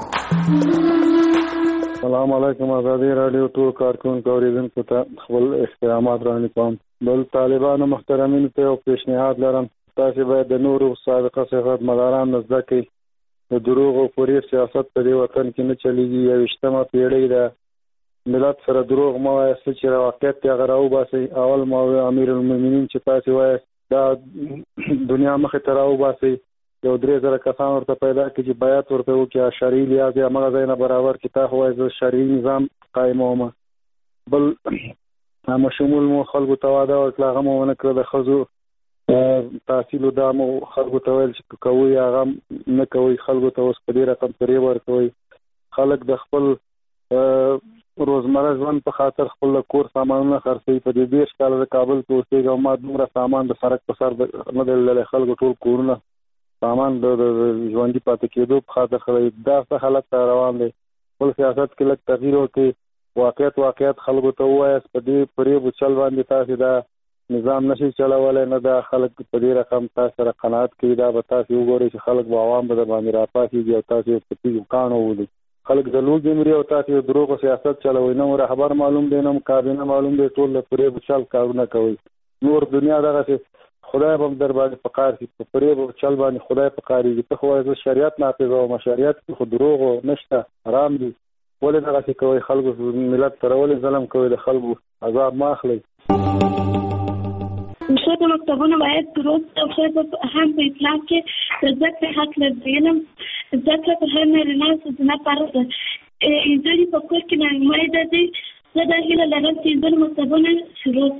السلام علیکم. آزادی رادیو ټول کارکونکو اوریدونکو ته خپل احترامات وړاندې کوم. بل طالبانو محترمینو ته یو پیشنهاد لرم، تاسو باید د نورو سابقه سیاستمداران نه زده کړئ. د دروغ او فریب سیاست په دې وطن کې نه چلیږي. یویشتمه پیړۍ ده، ملت سره دروغ مه وایاست چې واقعیت یې هغه راوباسئ. اول ما امیر المؤمنین چې تاسو وایاست دا دنیا مخې ته راوباسئ، یو درې زره کسان ورته پیدا کړي چې بیعت ورته وکړي، شرعي لحاظ یې همغه ځای نه برابر کړي. تا خو وایي زه شرعي نظام قایموم. بل مشمول مو خلکو ته واده ورکړه، هغه مو ونه کړه. د ښځو تحصیل دا مو خلکو ته ویل چې کوئ هغه نه کوئ. خلکو ته اوس په دې رقم فریب ورکوئ. خلک د خپل روزمره ژوند په خاطر خپل کور سامانونه خرڅوي. په دې دېرش کاله د کابل کې اوسېږم، ما دومره سامان د سړک په سر نه دی لیدلی. خلکو ټول کورونه سامان د ژوندي پاتې کېدو په خاطر خلک دا څه حالت ته روان دی. خپل سیاست کې لږ تغییر وکړي، واقعیت واقعیت خلکو ته ووایاست. په دې فریب چل باندې تاسې دا نظام نشي چلولی، نه دا خلک په دې رقم تاسو سره قناعت کوي. دا به تاسو وګورئ چې خلک به عوام به در باندې راپاڅېږي او تاسو یې په تیږو کاڼو ولي. خلک د لوږې مري او تاسو یې دروغو سیاست چلوئ. نه مو رهبر معلوم دی، نه مو کابینه معلوم دی، ټول د فریب چل کارونه کوئ. نور دنیا دغسې خدای به هم در باندې په قار شي. په فریب چل باندې خدای په قارېږي. ته خو وایې زه شریعت نافظوم، شریعت کې خو دروغ نشته، حرام دي. ولې دغسې کوئ؟ خلکو ملت سره ولې ظلم کوئ؟ د خلکو عذاب مه اخلئ. ښځو مکتبونه باید دروست او ښځو هم په اسلام کې د زده کړې حق لري. علم زده کړه پر هر نارینه او ښځینه فرض ده. نجونې په کور کې نامیده دي. زه دا هیله لرم چې نجونې مکتبونه شروع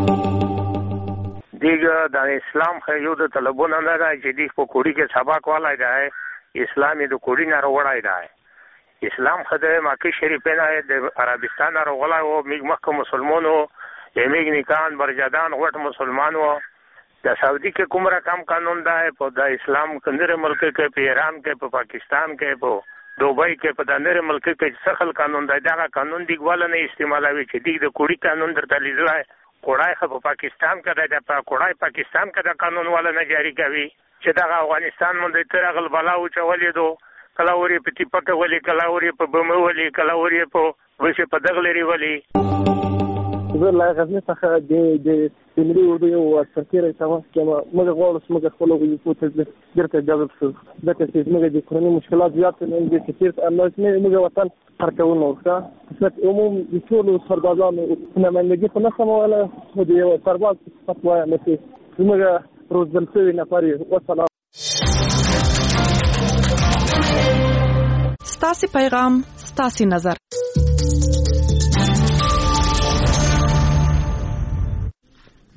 دیگه د اسلام خیو د طلبونه نه ده چې دی په کوړي کې سبق والای دی. اسلامي د کوړي نه راوړای دی. اسلام خدای مکه شریفه نه د عربستان نه راغلی او موږ مکه مسلمانو یمیګ نکان برجدان غټ مسلمان وو. د سعودي کې کوم رقم قانون ده په د اسلام کندره ملک کې، په ایران کې، په پاکستان کې، په دوبۍ کې، په د نړۍ ملک کې څخل قانون ده. دا قانون دیګواله نه استعمالوي چې دیګ د کوړي قانون درته لیدلای. کوړای خو په پاکستان کې ده، په کوړای پاکستان کې د قانون والا نه جاری کوي چې دا افغانستان مونږ تر غل بلاو چولې دو. کله ورې په ټیپکه ولي، کله ورې په بمه ولي، کله ورې په وشه په دغلري ولي. زه لا غزني څخه د د ملي اردو یو سرتیری تماس کوم. موږ غواړو چې موږ خپل وګړي په تدبیر درته جذب شو. ځکه چې موږ د کورنۍ مشکلات زیات نه دي چې تاسو موږ وطن هرکونه وکړه. صرف عموم د ټول سربازانو نمائندګي خو نه سموله، خو د یو سرباز فتوا نه کوي. موږ روزل شوي نفر یو. والسلام. ستاسو پیغام، ستاسو نظر.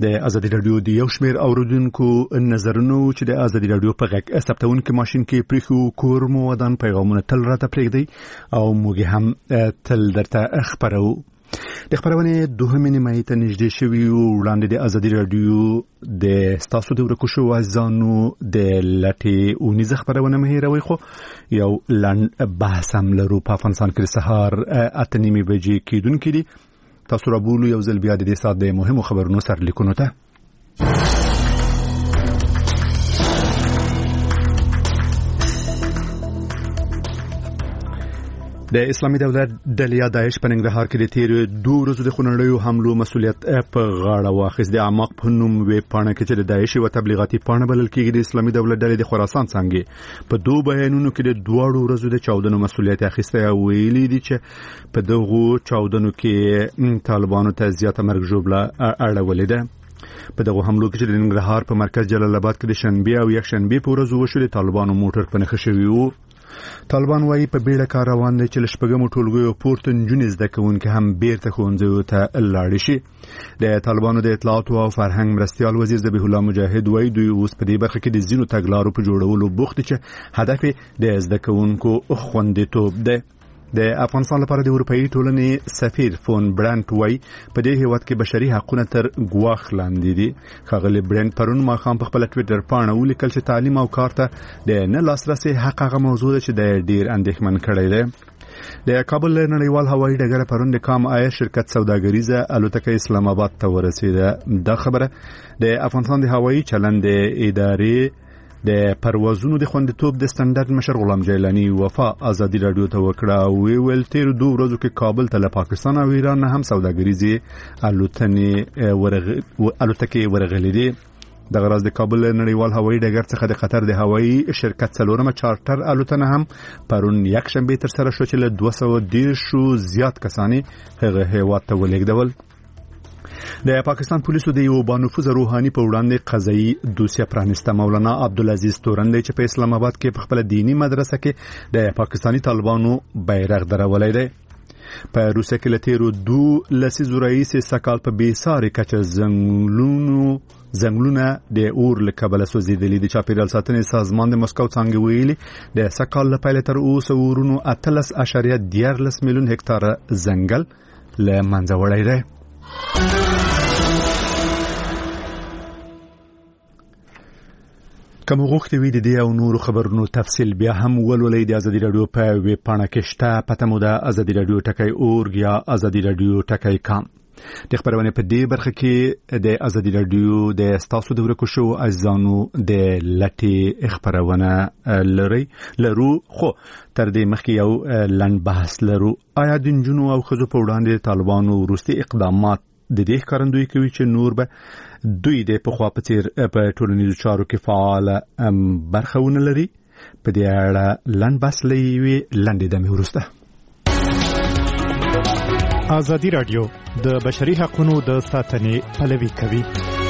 د ازادي رادیو د یو شمېر اوریدونکو نظرونو چې د ازادي رادیو په غږ ثبتونکو ماشين کې پریخو کور مو ودان پیغامونه تل راته پرېږدي او موږ هم تل درته خبرو د خبرونه دوهمه نیمه ته نږدې شوی او وړاندې د ازادي رادیو د ستاسو د ورکو شو ځانو د لټي او نيزه خبرونه مهیروي خو یو لن بحث هم لرو په افغانستان کې سهار اته نیمه بجې کېدونکې دي تاسو را بولو یو ځل بیا د دې سات د مهمو خبرونو سر لیکونو ته د اسلامي دولت ډلې داعش په ننګرهار کې د تیر دوه ورځو د خونړیو حملو مسؤلیت په غاړه واخیست. د اعماق په نوم وی پاڼه کې چې د داعش او تبلیغاتي پاڼه بلل کېږي د اسلامي دولت ډلې د خراسان څنګه په دوه بیانونو کې د دوه ورځو د چاودنو مسؤلیت اخیسته او ویلي دي چې په دغه چاودنو کې طالبانو ته زیاته مرګ ژوبله اړولې ده. په دغه حملو کې چې د ننګرهار په مرکز جلال آباد کې د شنبه او یک شنبه په ورځ وشو د طالبانو موټر په نښه شوی وو. طالبان وايي په بیړه کار روان دي چې لشپګم ټولګیو پورته نجونې زده کوونکي هم بیرته ښوونځیو ته لاړ شي. د طالبانو د اطلاعات او فرهنګ مرستيال وزیر ذبیح الله مجاهد وايي دوی اوس په دې برخه کې د زینو تګلارو په جوړولو بوخت چې هدف د زده کوونکو خوندیتوب ده. د افغانستان لپاره د اروپאי ټولنې سفیر فون برانت وای په دې هیواد کې بشري حقوقو تر ګواښ لاندې دي. خغلی برانت پرون ما خام په خپل ټوئیټر باندې ولیکل چې تعلیم او کار ته د نه لاسرسي حق هغه موضوع چې د ډیر اندېښمن کړی دی. د کابل نړیوال هوایي ډګر پرون د کام آی شرکت سوداګریزه الوتکه اسلام آباد ته ورسیده. دا خبره د افغانستان د هوایي چلند ادارې د پروازونو د خوندیتوب د سټنډرډ مشر غلام جیلانی وفا ازادي رادیو ته وکړه. وی ویل تیر دوه ورځو کې کابل ته له پاکستان او ایران هم سوداګریزي الوتنې ورغ الوتکې ورغلې دي. د غراز د کابل نړیوال هوایي ډګر څخه د قطر د هوایي شرکت څلورمه چارټر الوتنه هم پرون یک شنبه تر سره شو چې له دوه سوه دېرش زیات کسانی هغه هیواد ته ولېږدول. د پاکستان پولیسو د یو بانفوذ روحاني په وړاندې قضایي دوسیه پرانسته. مولانا عبدالعزیز تورندې چې په اسلام آباد کې په خپل دینی مدرسه کې د پاکستاني طالبانو بیرغ درولای دی. په روسیه کې لتیرو دوه لسیزو رئیس سکال په بیسارې کچه زنګلونو زنګلونه د اور لکبل سوزیدلې د چاپیریال ساتنې سازمان د مسکو څنګه ویلي د سکال لپاره تر اوسه ورونو اتلس اشاریه دیارلس میلیون هکتار ځنګل له منځه وړی دی. کوم غوښتي وي د دې او نورو خبرونو تفصیل بیا هم ولولئ د ازادي رادیو په ویب پاڼه کې شته. پته مو ده ازادي رادیو ټکی اورګ یا ازادي رادیو ټکی کام. د خبرونه په دې برخه کې د ازادي رادیو د ستاسو د ورکو شو ازانو د لټي خبرونه لري لرو خو تر دې مخکې یو لن بحث لرو. آیا د جنونو او خزو په وړاندې طالبانو وروستي اقدامات د دې ښکارندوی کوي چې نور به دوی د پخوا په څیر په ټولنیزو چارو کې فعال برخه ونه لري؟ په دې اړه لن بحث لوي لاندې دمه ورسته. ازادي رادیو د بشري حقوقو د ساتنې پلوي کوي.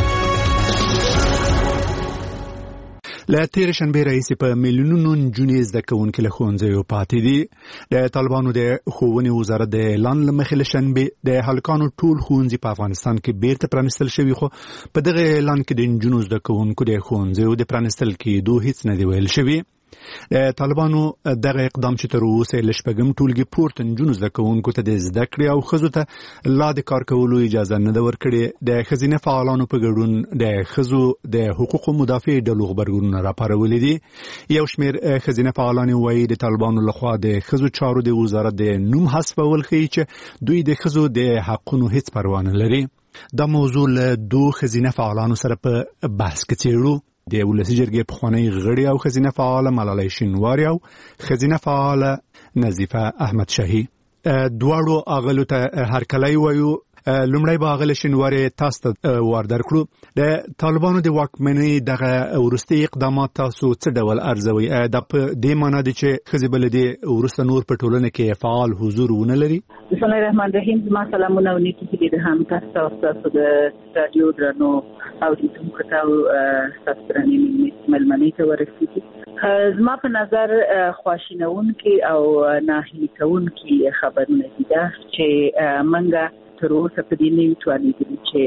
له تیر شنبه رئیس په میلیونونو نجونې زده کوونکې له ښوونځیو پاتې دي. د طالبانو د ښوونې وزارت د اعلان له مخې له شنبه د هلکانو ټول ښوونځي په افغانستان کې بیرته پرانیستل شوي خو په دغه اعلان کې د نجونو زده کوونکو د ښوونځیو د پرانیستل کېدو هیڅ نه دی ویل شوی. د طالبانو دغه اقدام چې تر اوسه لشپګم ټولګي پورته نجونو زده کوونکو ته د زده کړې او ښځو ته لا د کار کولو اجازه نه ده ورکړې. د ښځینه فعالانو په ګډون د ښځو د حقوقو مدافع ډلو خبرګونونه راپارولي دي. یو شمېر ښځینه فعالان وایي د طالبانو لخوا د ښځو چارو د وزارت د نوم حذفول ښیي چې دوی د ښځو د حقونو هیڅ پروا نه لري. دا موضوع له دوه ښځینه فعالانو سره په بحث کې څېړو. د ولسی جرګې پخوانی غړي او خزینه فعال ملالۍ شینواری او خزینه فعال نظیفه احمد شاهی دواړو اغلو ته هرکلی وایو. لومړی به اغل شینواری تاسو ته واردر کړو د طالبانو د واکمنۍ دغه ورستي اقدامات تاسو څه ډول ارزوي؟ د دې معنی دي چې خزي بلدي ورسته نور په ټولنه کې فعال حضور ونه لري. بسم الله الرحمن الرحیم. زما سلامونه او نیکی دې د هم تاسو تاسو د رادیو درنو او د کوم کتاب تاسو درنې ملمنې ته ورسېږي. زما په نظر خواشینون کې او ناهیلي کون کې خبرونه دي چې منګه تر اوسه په دې نه توانېدل چې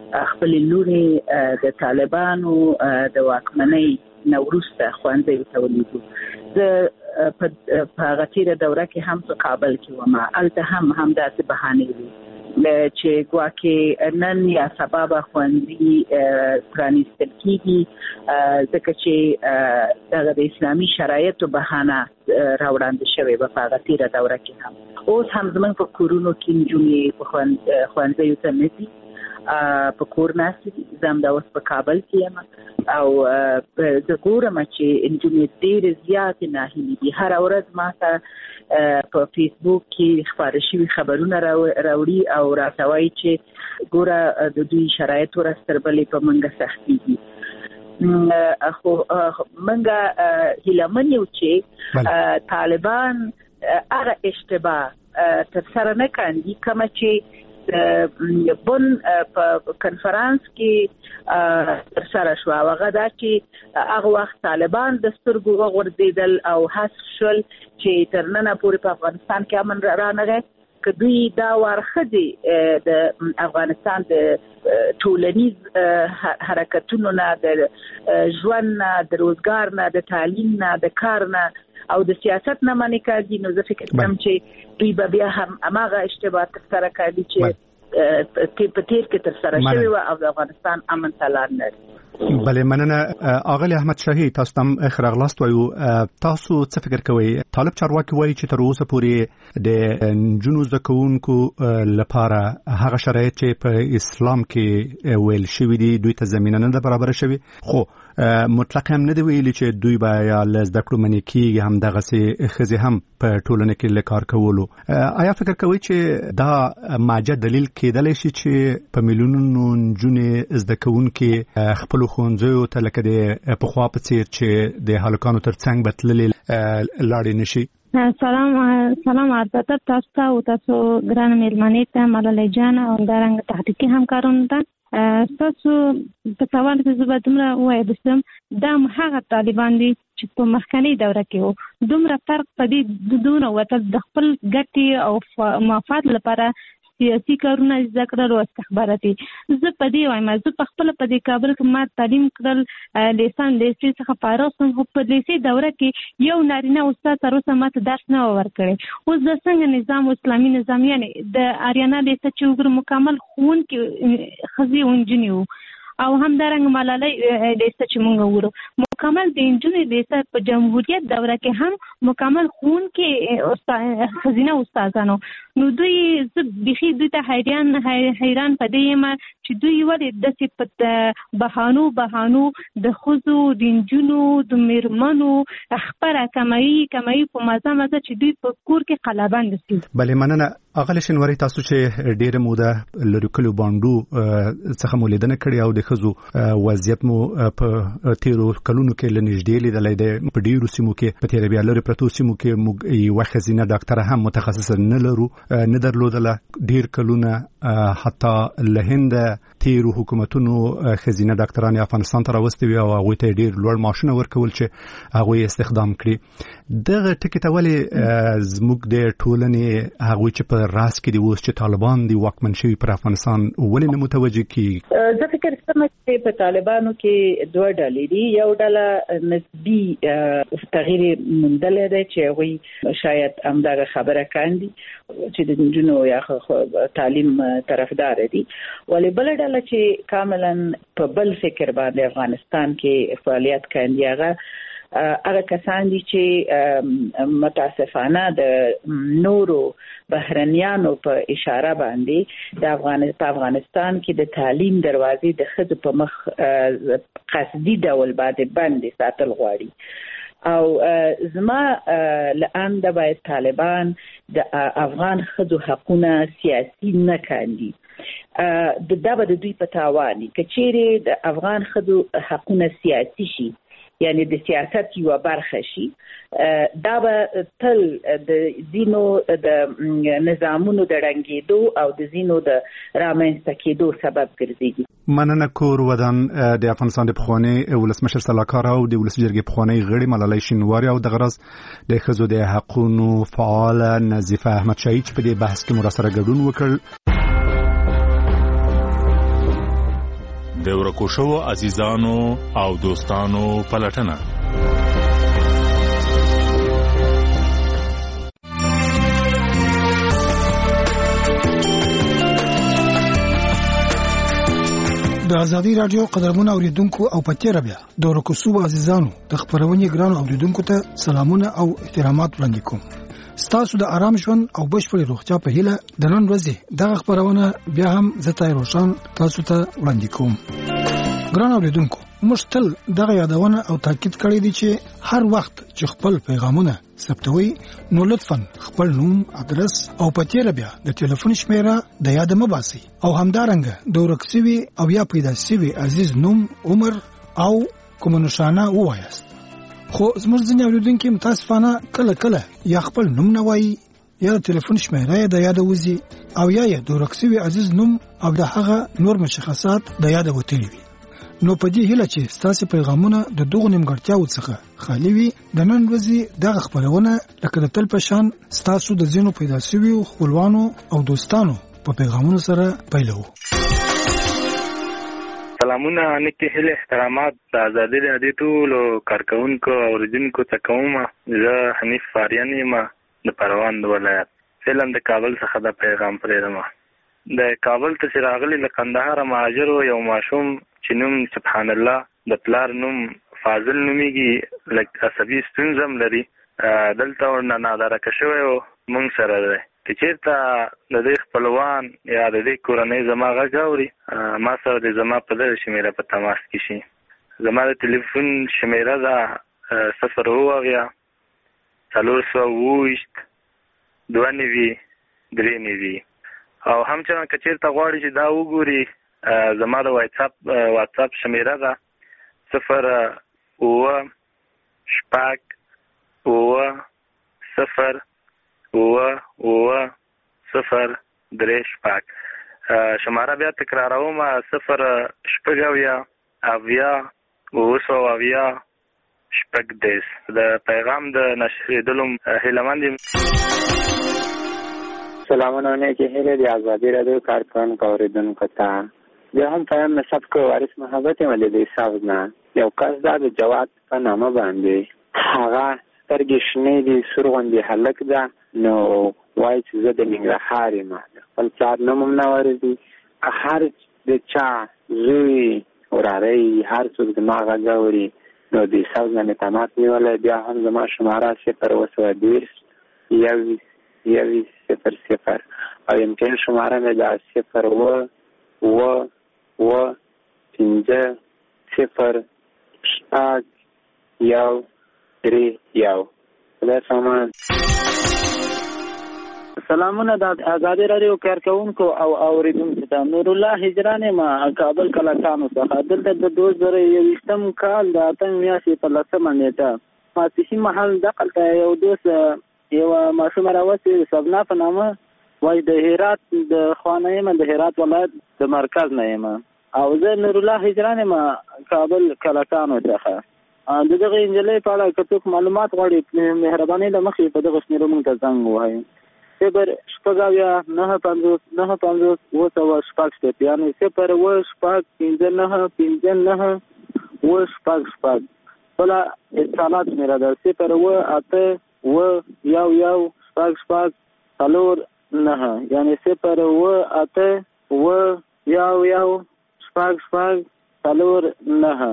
خپل لوري د طالبانو د واکمنۍ نوروسته خوانځي تولیدو د په هغه تیره دوره کې هم په کابل کې ومه الته هم هم داسې بهانې وي چې ګواکې نن یا سبا به خوانځي پرانیستل کېږي ځکه چې دغه د اسلامي شرایطو بهانه راوړاندې شوې به په هغه تیره دوره کې هم اوس هم زموږ په کورونو کې نجونې په خوانځیو ته نه ځي په کور ناستې دي. زه هم دا اوس په کابل کې یم او زه ګورم چې نجونې ډېرې زیاتې ناهیلې دي. هره ورځ ما ته په فیسبوک کې خپاره شوي خبرونه راوړي او راته وایي چې ګوره د دوی شرایط ورځ تر بلې په موږ سختېږي. خو موږ هیله من یو چې طالبان هغه اشتباه ترسره نه کاندي کومه چې بن په کنفرانس کې ترسره شو. هغه دا چې هغه وخت طالبان د سترګو وغورځېدل او حذف شول چې تر ننه پورې په افغانستان کې امن رانغی که دوی دا ورخدي د افغانستان د ټولنیز حرکتونو نه د ژوند نه د روزګار نه د تعلیم نه د کار نه او د سیاست نه منې کاږي نو زه فکر کوم چې دوی به بیا هم هماغه اشتباه ترسره کوي چې په تیر کې ترسره شوي وه او د افغانستان امن ته لار نه بلې مننه. اغلی احمد شاهي تاسو ته هم ښه راغلاست وایو. تاسو څه فکر کوئ؟ طالب چارواکي وایي چې تر اوسه پورې د نجونو زده کوونکو لپاره هغه شرایط چې په اسلام کې ویل شوي دي دوی ته زمینه نه ده برابره شوې، خو مطلق هم نه دی ویلي چې دوی به یا له زده کړو منې کېږي همدغسې ښځې هم په ټولنه کې له کار کولو. آیا فکر کوئ چې دا ماجه دلیل کېدلی شي چې په میلیونونو نجونې زده کوونکې خپلو ښوونځیو ته لکه د پخوا په څېر چې د هلکانو تر څنګ به تللې لاړې نه شي؟ سلام سلام عرض ادب تاسو ته او تاسو ګرانه مېلمنې ته ملالۍ جان او همدارنګه تحقیقي همکارانو ته. تاسو په سوال کې زه به دومره ووایم دا هغه طالبان دي چې په مخکنۍ دوره کې وو. دومره فرق په دې دونه وتل د خپل ګټې او مفاد لپاره سیاسي کارونه زده کړل او استخباراتي. زه په دې وایم زه په خپله په دې کابل کې ما تعلیم کړل لیسان لیسې څخه فارغ شوم خو په لیسې دوره کې یو نارینه استاد تر اوسه ما ته درس نه و ورکړی. اوس د څنګه نظام اسلامي نظام یعنې د اریانا لیسه چې وګورو مکمل ښوونکي ښځې او نجونې وو او همدارنګه ملالۍ لیسه چې موږ وګورو مکمل د نجونې لیسه په جمهوریت دوره کې هم مکمل ښوونکي ښځینه استادانو. نو دوی زه بیخي دوی ته حیران حیران په دې یم چې دوی ولې داسې په بهانو بهانو د ښځو د نجونو د مېرمنو خپره کمایي کمایي په مزه مزه چې دوی په کور کې قلابند دي. بلې مننه. اغلی شنواری تاسو چې ډېره موده لري کلو باندو څخه مو لیدنه کړې او د ښځو وضعیت مو په تیرو کلونو کې لنږدې لیدلی دی. په ډېرو سیمو کې په تیره بیا لرې پرتو سیمو کې موږ یوه ښځینه ډاکټره هم متخصصه نه لرو نه درلودله. ډېر کلونه حتی له هنده تیرو حکومتونو ښځینه ډاکټرانې افغانستان ته راوستې وي او هغوی ته ډېر لوړ معاشونه ورکول چې هغوی استخدام کړي. دغه ټکي ته ولې زموږ د ټولنې هغوی چې په راز کې دي اوس چې طالبان دي واکمن شوي پر افغانستان ولې نه متوجه کیږي؟ زه فکر کوم چې په طالبانو کې دوه ډلې دي. یو ډله نسبي تغییر موندلی دی چې هغوی شاید همدغه خبره کاندي چې د نجونو یا تعلیم طرفدار دي، ولې بله ډله چې کاملا په بل فکر باندې افغانستان کې فعالیت کاندي هغه هغه کسان دي چې متاسفانه د نورو بهرنیانو په اشاره باندې د افغانستان په افغانستان کې د تعلیم دروازې د ښځو په مخ قصدي ډول باندې بندې ساتل غواړي. او زما لانده باید طالبان د افغان ښځو حقونه سیاسي نه کاندي. دا به د دوی په تاوان که چیرې د افغان ښځو حقونه سیاسي شي یعنی د سیاست یو برخه شي دا به تل د زینو د نظامونو د رنګېدو او د زینو د رامنځته کېدو سبب ګرځي. مننه. کور ودان د افغانستان د پخوانی ولسمشر سلاکار او د ولس جرګې پخوانی غړي ملالۍ شینواری او د غرض د ښځو د حقوقو فعال نظیفه احمد شاهي چې په دې بحث کې مراسره ګډون وکړ. د ورکو شوو عزیزانو او دوستانو پلټنه. د ازادي رادیو قدرمن اوریدونکو او پټیره بیا د ورکو شوو عزیزانو د خبرونې ګران اوریدونکو ته سلامونه او احترامات وړاندې کوم. ستاسو د آرام ژوند او بشپړ روغتیا په هیله د نن ورځې دغه خبرونه بیا هم زه روشن تاسو ته وړاندې کوم. ګران اوریدونکو، موږ تل دغه یادونه او تاکید کړی دی چې هر وخت چې خپل پیغامونه ثبتوي نو لطفاً خپل نوم، ادرس او پته بیا د ټلیفون شمیره د یاد مباسي او همدارنګه د ورکسوي او یا پیدا شوی عزیز نوم، عمر او کوم نشانه ووایاست. خو زموږ ځینې اوریدونکي متاسفانه کله کله یا خپل نوم نه وایي یا د ټلیفون شمیره د یاد وځي او یا د ورکسوي عزیز نوم او د هغه نور مشخصات د یاد وتلی وي. نو په دې هیله چې ستاسو پیغامونه د دغه نیمګړتیاو څخه خالی وي، د نن ورځې دغه خبرونه لکه د تل په شان ستاسو د زینو پیدا شوي خپلوانو او دوستانو په پیغامونو سره پیلو. سلامونه، نیکی هیله احترامات د ازادي رادیو ټولو کارکونکو او اوریدونکو ته کوم. زه حنیف فاریان یم د پروان ولایت. فعلا د کابل څخه د پیغام پرېږدم. د کابل ته چې راغلي له قندهار مهاجرو یو ماشوم چې نوم سبحان الله د پلار نوم فاضل نومیږي، لکه عصبي ستونزه هم لري، دلته ورنه نادرکه شوی و مونږ سره دی. که چېرته د دې خپلوان یا د دې کورنۍ زما غږ اوري، ما سره د زما په دغه شمېره په تماس کې شي. زما د ټلیفون شمېره ده صفر اووه اویا څلور سوه اووه ویشت دوه نوي درې نوي. او همچنان که چېرته غواړي چې دا وګوري، زما د واتساپ واتساپ شمېره ده صفر اووه شپږ اووه صفر اووه اووه صفر درې شپږ. شماره بیا تکراروم، صفر شپږ اویا اویا اووه سوه اویا شپږ دېرش. د پیغام د نشریدلو هیلهمند یم. سلامونه، نیکی هیله د ازادي رادیو کارکونکو اوریدونکو ته. زه هم پیام نسب کو وارث محبت یم له حساب نه. یو کس دا د جواد په نامه باندې هغه سترګې شنې دي، سور غوندې هلک ده، نو وایي چې زه د ننګرهار یم. خپل پلار نوم هم نه ورځي. هر د چا زوی وراره هر څوک زما غږ اوري نو د حساب نه مې تماس نیولی. بیا هم زما شماره صفر اوه سوه دېرش یوویشت یوویشت صفر صفر او امتحان شماره مې ده صفر اوه اوه اوه پنځه صفر شپږ یو درې یو. خدای سامان. سلامونه د ازادي رادیو کارکونکو او اوریدونکو ته. نور الله هجران ما کابل کلاکانو څخه. دلته د دوه زره یوویشتم کال د اتم میاشتې په لسمه نیټه ماسپښین مهال دقلته یو دوست یوه ماشومه راوستې سبنا په نامه، وایي د هرات د خوا یم، د هرات ولایت د مرکز نه یم، او زه نور الله هجران ما کابل کلاکانو څخه. د دغه نجلۍ په اړه که څوک معلومات غواړي، مهرباني له مخې په دغه شمېره موږ ته زنګ ووهئ. صفر شپږ اویا نهه پنځوس نهه پنځوس اووه سوه شپږ شپېته، یعنې صفر اووه شپږ پنځه نهه پنځه نهه اووه شپږ شپږ. بله اتصالات شمېره ده صفر اووه اته اووه یو یو شپږ شپږ څلور نهه، یعنې صفر اووه اته اووه یو یو شپږ شپږ څلور نهه.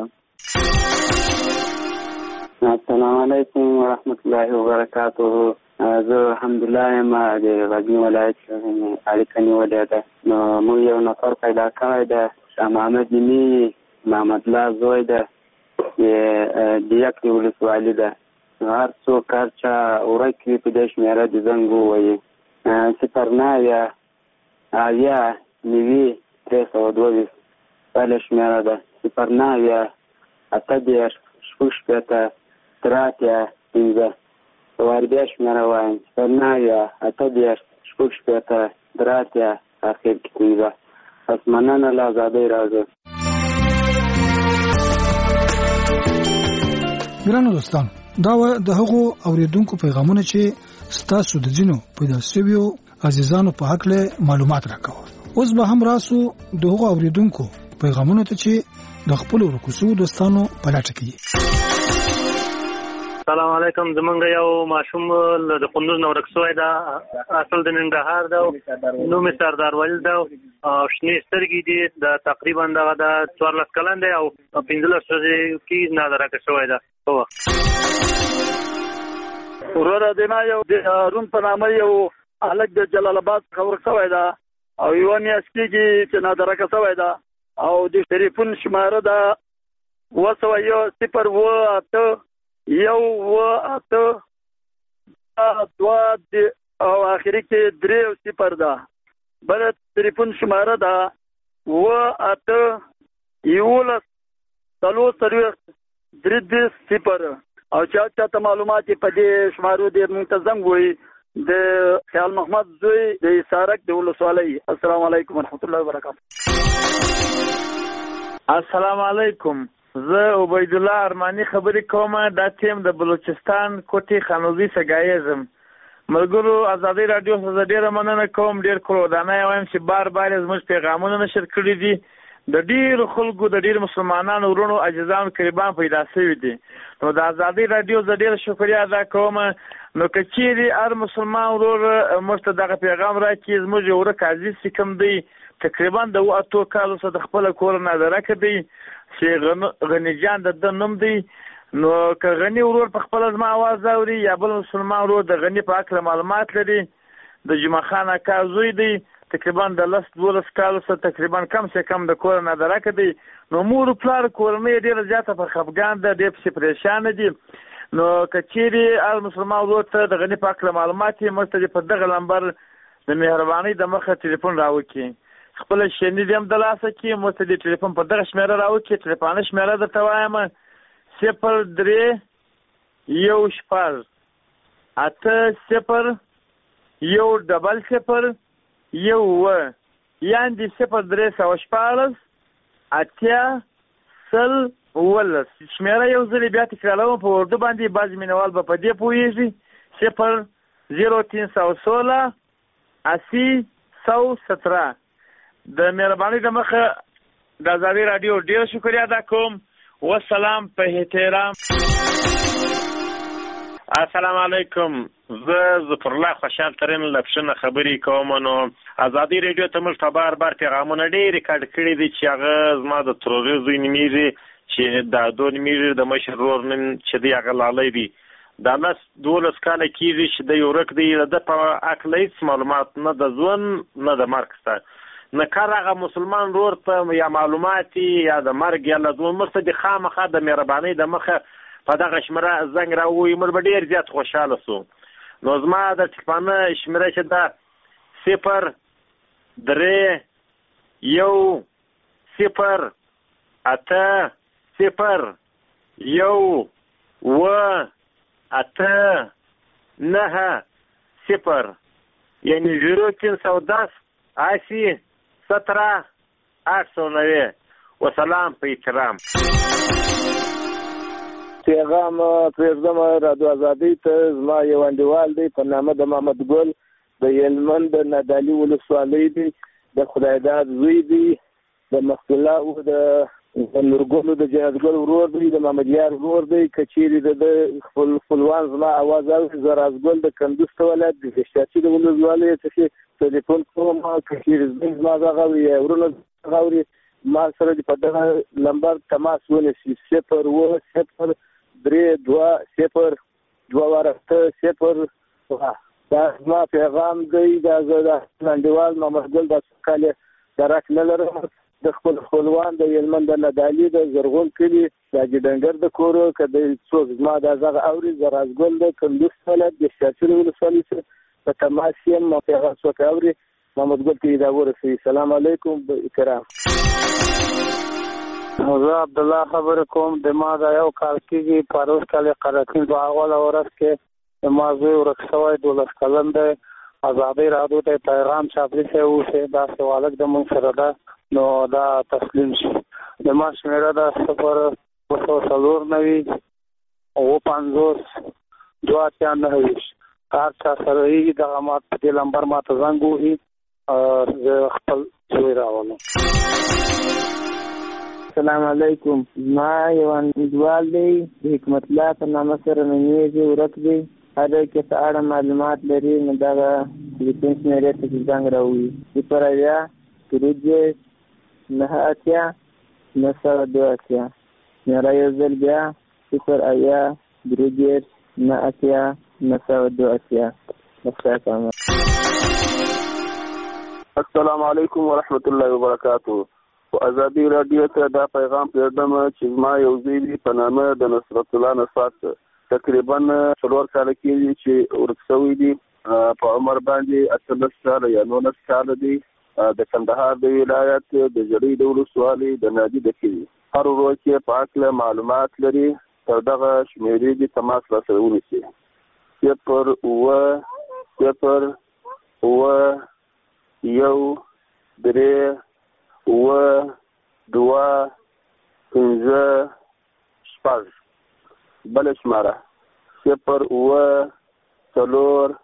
السلام علیکم ورحمت الله وبرکاته. زه الحمدلله یم د غزني ولایت اړیکه نیولې ده. نو موږ یو نفر پیدا کړی ده، شاه محمد یمي محمد الله زوی ده، د یکې ولسوالي ده. هر څوک هر چا ورک وي په دې شمېره د زنګ ووایي. صفر نه اویا اویا نوي درې سوه دوه ویشت بله شمېره ده. صفر نه اویا اته دېرش شپږ شپېته درې اتیا پنځه. وار بیا شمېره وایم صفر نه اویا اته دېرش شپږ شپېته درې اتیا اخر کې پنځه. پس مننه له ازادۍ رادیو. ګرانو دوستانو، دا و د هغو اوریدونکو پیغامونه چې ستاسو د ځینو پیدا شویو عزیزانو په حق له معلومات راکوه. اوس به هم راسو د هغو اوریدونکو پیغامونو ته چې د خپل ورکوسو دوستانو په لټه کې. السلام علیکم. زمونږ یو ماشوم د قندوز نه ورک شوی دا، اصل د ننګرهار دا، نوم یې سردار ولید دا او شنې سترګې دي، د تقریبا دغه د څوارلس کلن دی او پنځلس ورځې کې نادرکه شوی دا. وروره دینا یو د هارون په نامه یو هلک د جلال آباد څخه ورک شوی دا او یوه میاشت کېږي چې نادرکه شوی دا او د ټلیفون شماره ده اوه سوه یو صفر اوه اته یو اوه اته دوه او آخري کې درې صفر ده. بله ټلیفون شماره ده اوه اته یولس څلور څلوېښت درې دېرش صفر او چا چاته معلومات په دې شمارو دې موږ ته زنګ ووایي. د خیال محمد زوی د سارک د ولسوالۍ. السلام علیکم ورحمت الله وبرکاته. السلام علیکم. زه عبید الله ارمانی خبرې کوم. دا ټیم د بلوچستان کوټې خانوزي سګایزم. ملګرو ازادي رادیو څخه ډیره مننه کوم. ډیر کړودانه وایم چې بار بار زموږ پیغامونه نشر کړي دي. د ډیر خلکو د ډیر مسلمانانو ورونو عجزان قربان پیدا شوي دي. نو د ازادي رادیو زه ډیر شکریا ادا کوم. نو که چیرې هر مسلمان ورور موږ ته دغه پیغام راکړي زموږ یو ورک عزیز چې کوم دی تقریبا د اوه اتو کالو څخه د خپله کور نادرکه دی چې غني جان د ده نوم دی. نو که غني ورور په خپله زما اواز اوري یا بل مسلمان ورور د غني په هکله معلومات لري، د جمعه خان اکا زوی دی، تقریبا د لس دولس کالو څخه تقریبا کم سے کم د کور نادرکه دی. نو مور پلار کورنۍ ډېره زیاته په خفګان ده، ډېر پسې پریشانه دي. نو که چیرې هر مسلمان ورور ته د غني په هکله معلومات یې موږ ته په دغه نمبر د مهربانۍ د مخه ټلیفون راوکړي. خپله شنید هم د لاسه کړي، موږ ته د ټلیفون په دغه شمېره راوکړي. ټلیفوني شمېره درته وایم صفر درې یو شپږ اته صفر یو ډبل صفر یو اووه یعنې صفر درې سوه شپاړس اتیا سل اوولس. شمېره یو ځلې بیا تکراروم په اردو باندې، بعضې مینهوال به په دې پوهېږي. صفر زیرو تین سو سوله اسی سو ستره. د مهربانۍ د مخه د ازادي راډیو ډېر شکریا ادا کوم. والسلام په احترام. السلام علیکم. زه ظفر الله خوشحال ترین له پښنه خبرې کوم. نو ازادي راډیو ته موږ ته بار بار پیغامونه ډېر ریکارډ کړي دي چې هغه زما د تروري زوی نومېږي، چې د دو نومېږي، د مشر ورور نوم چې دی هغه لالی دی. دا لس دولس کاله کېږي چې دی ورک دی. د ده په هکله هېڅ معلومات نه د ژوند نه د مرګ شته. نه کار هغه مسلمان ورور ته یا معلومات یا د مرګ یا له ژوند موږ ته د خامخا د مهربانۍ د مخه په دغه شمېره زنګ راووایي، موږ به ډېر زیات خوشحاله سو. نو زما د ټلیفونه شمېره چې ده صفر درې یو صفر اته صفر یو اوه اته نهه صفر یعنی زیرو تین سو دس اسی ستره آठ سو نوے. وسلام په احترام. پیغام پرېږدم رادیو ازادۍ ته. زما یو انډیوال دی په نامه د محمد ګل، د هلمند د نادعلي ولسوالۍ دی، د خدایداد زوی دی، د مخفله د نورګلو د جهادګل ورور دی، د محمد یار ورور دی. که چیرې د خپل خپلوان زما اواز اوري، زه رازګل د کندوز ته ولایت د خشتاچي د ولسوالۍ څخه ټلیفون کوم. که چیرې زموږ زما غږ اوري یا ورونه غږ اوري، ما سره دې په دغه نمبر تماس ونیسي. صفر اوه صفر درې دوه صفر دوه واره اته صفر. دا زما پیغام دی. دا زه د انډیوال محمد ګل دا څو کال یې درک نه لرم. د خپل خپلوان د هلمند د نادعلي د زرغون کلي د حاجي ډنګر د کور، که د څوک زما دا غږ اوري، زه رازګل د کندوز ولایت د خشتاچي ولسوالۍ سره په تماس یم. ما پیغام څوک اوري محمد ګل ته یې دا ورسوي. سلام علیکم احترام. زه عبدالله خبرې کوم. د ما دا یو کال کېږي پروس کال قراتین په اوله ورځ کې د ما زوی ورک شوی، دولس کلن دی. ازادۍ راډیو ته پیغام چاپېریال اوسې داسې والک د مونږ سره ده، نو دا تسلیم شي. د ما شمېره ده صفر اوه سوه څلور نوي اوه پنځوس دوه اتیا نهه ویشت. هر چا سره یې دغه ما په دې نمبر ما ته زنګ ووهي، زه خپل زوی راولم. السلام علیکم. ما یو اندوال دی د حکمت الله په نامه سره نومیږي، ورک دی. هغه کې څه اړه معلومات لري نو دغه تلیفون شمېرې ته چې زنګ راووي صفر اویا درود دېرش نهه اتیا نهه سوه دوه اتیا. شمېره یو ځل بیا صفر اویا درود دېرش نهه اتیا نهه سوه دوه اتیا. السلام علیکم ورحمت الله وبرکاتو. په ازادي رادیو ته دا پیغام پرېږدم چې زما یو زوی دی په نامه د نصرت الله نصرت، تقریبا څلور کاله کېږي چې ورک شوی دی. په عمر باندې اتلس کاله یا نولس کاله دی. د کندهار د ولایت د جړۍ د ولسوالۍ د نادي د کلي. هر ورځ چې په هکله معلومات لري تر دغه شمېرې دې تماس راسره ونیسي. صفر اووه صفر اووه یو درې اووه دوه پنځه شپږ. بله شماره صفر اووه څلور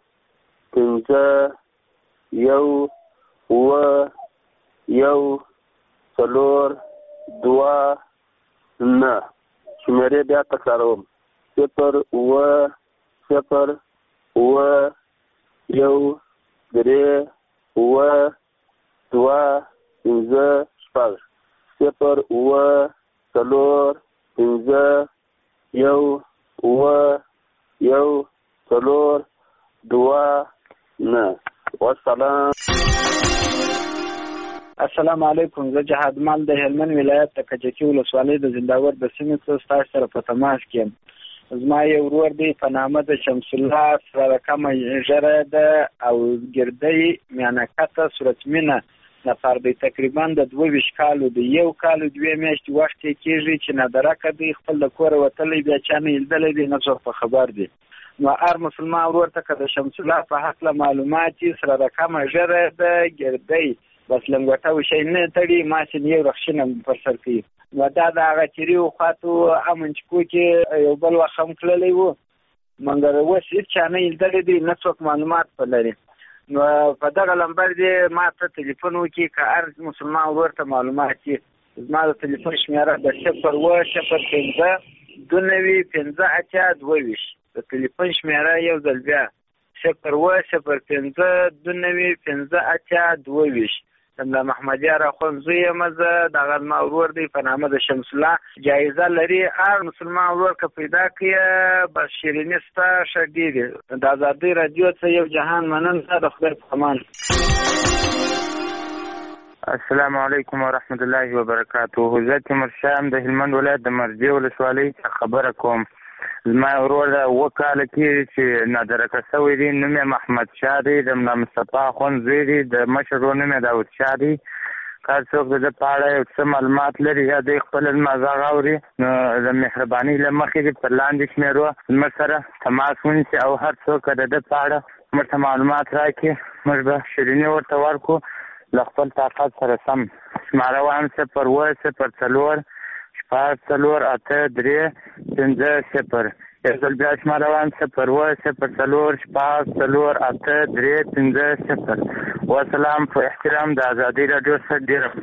پنځه یو اووه یو څلور دوه نه. شمېرې بیا تکراروم. صفر اووه صفر اووه یو درې اووه دوه پنځه شپږ. صفر اووه څلور پنځه یو اووه یو څلور دوه نه. والسلام. السلام علیکم. زه جهادمل د هلمند ولایت د کجکي ولسوالۍ د زنداور د سیمې څخه ستاسو سره په تماس کې یم. زما یو ورور دی په نامه د شمس الله سره رقم ژره ده او ګردۍ میانکته صورتمینه نفر دی. تقریبا د دوه ویشت کالو دی. یو کال دوه میاشتې وخت یې کېږي چې نادرکه دی، خپل د کوره وتلی، بیا چا نه لیدلی دی، نه څوک په خبر دی. نو هر مسلمان ورور ته که د شمس الله په هکله معلومات یې سره رقمه ژره ده ګردۍ بس لنګوټه و شی نه تړي، ماسې یو رخصینه پر سر کوي. نو دا د هغه تیریو خواته امن چکو کې یو بل وخت هم تللی و، مګر اوس هېڅ چا نه لیدلی دی، نه څوک معلومات په لري. نو په دغه لمبر دې ما ته تلیفون وکړي که هر مسلمان ورور ته معلومات یي. زما د تلیفون شمېره د صفر اووه صفر پنځه دوه نوي پنځه اتیا دوه ویشت. د تلیفون شمېره یو ځل بیا صفر اووه صفر پنځه دوه نوي پنځه اتیا دوه ویشت. د محمد یار اخوند زوی یم زه. دغه زما ورور دی په نامه د شمس الله. جایزه لري هر مسلمان ورور که پیدا کړي بس شیریني ستا ښه ډېرې. د ازادۍ راډیو څخه یو جهان مننه د خدای په امان. السلام علیکم ورحمت الله وبرکاتو. زه تیمورشاه یم د هلمند ولایت د مرجې ولسوالۍ څخه خبره کوم. زما ورور اووه کاله کېږي چې نادرکه شوی دی. نوم یې محمد شاه دی، د ملا مصطفی اخوند زوی دی. د مشر ورور نوم یې داود شاه دی. که څوک د ده په اړه یو څه معلومات لري یا دوی خپله زما غږ اوري نو د مهربانۍ له مخې دې پر لاندې شمېرو زموږ سره تماس ونیسي او هر څوک د ده په اړه موږ ته معلومات راکړي، موږ به شیریني ورته ورکړو له خپل طاقت سره سم. شماره وایم صفر اووه صفر څلور شپږ څلور اته درې پنځه صفر. یو ځل بیا شماره وایم صفر اووه صفر څلور شپږ څلور اته درې پنځه صفر. وسلام. په احترام د ازادۍ راډیو څخه ډېره.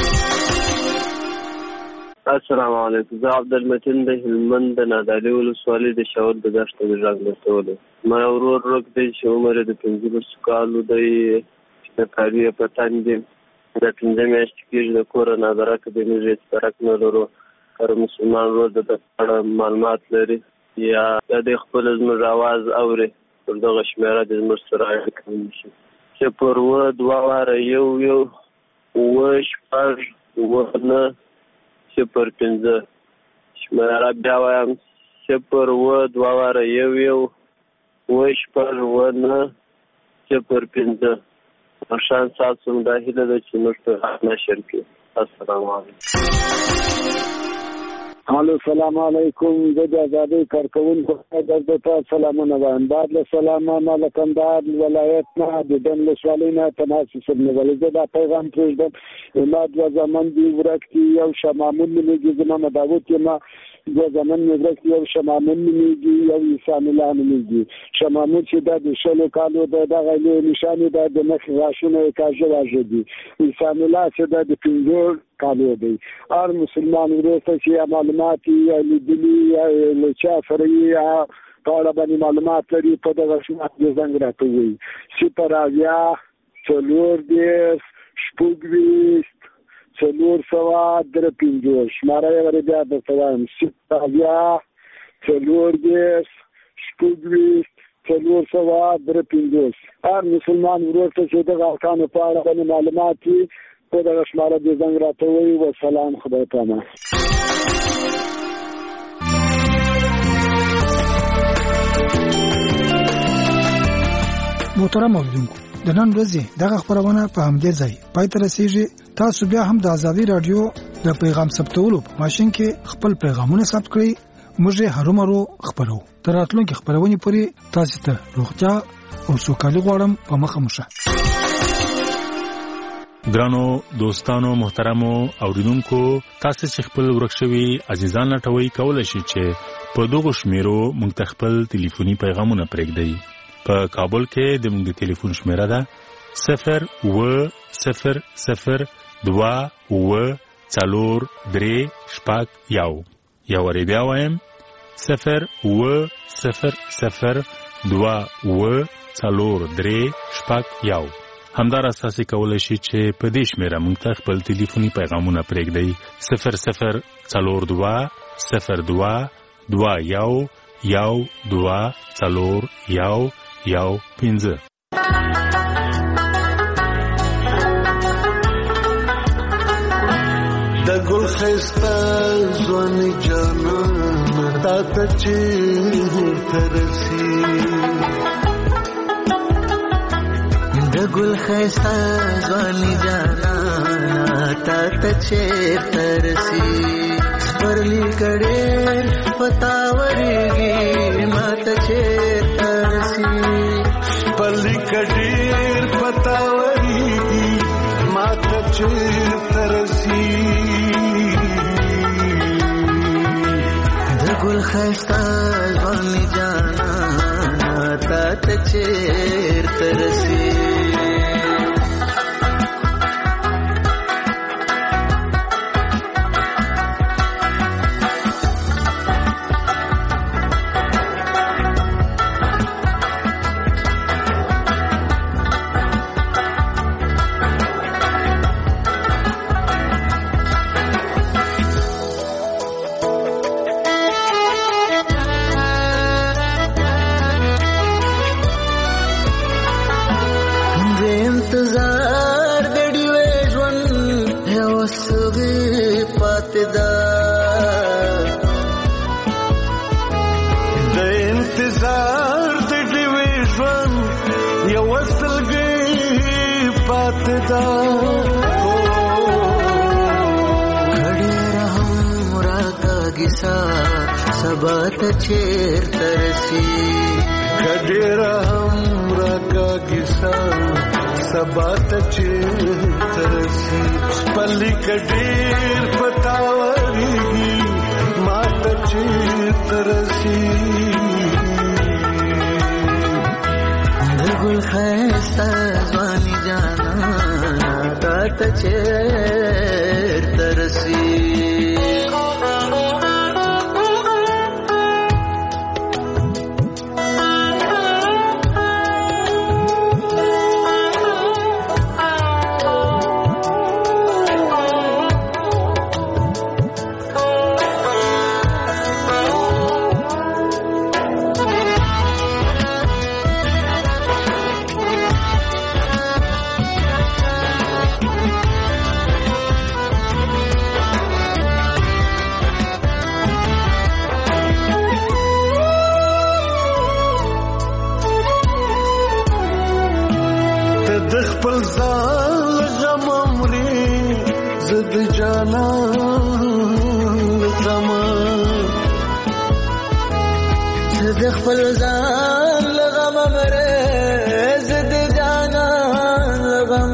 السلام علیکم. زه عبدالمتین د هلمند د نادعلي ولسوالۍ د شاول د دښته د غږ لټولو. ما ورور ورک دی چې عمر یې د پنځلسو کالو دی، د کاري یې په تن دی، د پنځه میاشتې کېږي د کوره نادرکه دی، موږ هېڅ فرق نه لرو. هر مسلمان ورور د ده په اړه معلومات لري یا د خپل زموږ اواز اوري پر دغه شمېره د زموږ سره اړیکه ونیسي. صفر اووه دوه واره یو یو اووه شپږ اووه نه صفر پنځه. شمېره بیا وایم صفر اووه دوه واره یو یو اووه شپږ اووه نه صفر پنځه. مشان ساتو دا هیله ده چې موږ ته نشر کړي. السلام علیکم. الو سلام علیکم. زه د ازادۍ کارکوونکو درته ته سلامونه وایم. بعد له سلامه ما له کندهار ولایت نه د دن ولسوالۍ نه تماس وسرنولی. زه دا پیغام پرېږدم ما دوه زامن دي ورک دي. یو شمامون نومېږي، زما نه داود یم. دوه زامن مې ورک دي، یو شمامون نومېږي، یو عیسان الله نومېږي. شمامون چې دا د شلو کالو د دغه نښانې ده، د مخ غاښونه یې کاږه واږه دي. عیسان الله چې دا د پنځو کالو دی هر مسلمان ورور ته چې معلومات یې لیدلي له چا سره یې په اړه باندې معلومات لري په دغه شمات د زنګ راته وایي صفر اویا څلور دېرش شپږ ویشت څلور سوه درې پنځوس شماره یې ورې بیا درته وایم صفر اویا څلور دېرش شپږ ویشت څلور سوه درې پنځوس هر مسلمان ورور ته چې دغه ارکانو په اړه باندې معلومات وي په دغه شماره د زنګ راته وایي وسلام خدای پامه محترم اوریدونکو د نن ورځې دغه خبرونه په همدې ځای پای ته رسیږي تاسو بیا هم د ازادي رادیو د پیغام ثبتولو په ماشين کې خپل پیغامونه ثبت کړئ موږ یې هرومرو خبرو تر راتلونکي خبرونه پورې تاسو ته روغتیا او سوکالي غواړم په مخه مشه ګرانو دوستانو محترمو اوریدونکو تاسو چې خپل ورکشوي عزیزان لټوي کولای شئ چې په دغه شمیرو مونږ خپل ټلیفوني پیغامونه پرېږدئ په کابل کې د موږ ټلیفون شمیره ده صفر و صفر صفر دوا و څلور درې شپږ یو یا ور بیا وایم صفر و صفر صفر دوا و څلور درې شپږ یو همدار اساسي کولای شي چې په دې شمیره موږ ته خپل ټلیفوني پیغامونه پرېږدئ صفر صفر څلور دوا صفر دوا دوا یو یو دوا څلور یو یو پنځه د ګل خسته ځواني جانان تا ته چې ترسي د ګل خسته ځواني جانان تا ته چې ترسي پرلی کړي پتاوريږي ماته چې ترسي پرلی کړي پتاوريږي ماته چې ترسي د ګل خسته ځواني جانا تا ته چې ترسي سبات چیر ترسی کډیر هم راکا کیسا سبات چیر ترسی پلی کډیر پتاوریږي مات چیر ترسی دګل خسته ځواني جانا تات چیر ترسی خپل ځان لغم مره زد جانا لغم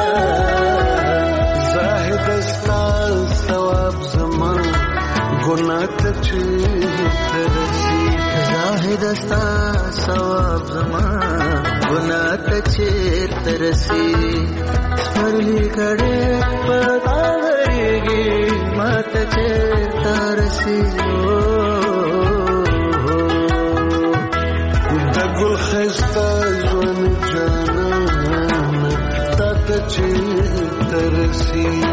زاهد استا ثواب زمان ګنا ماته چیرته رسی زاهد ستا ثواب زما ګناه ته چیرته رسی سپرلی کړې پتا غریږي ماته چیرته رسی د ګل خسته ژوند جانان تا ته چیرته رسی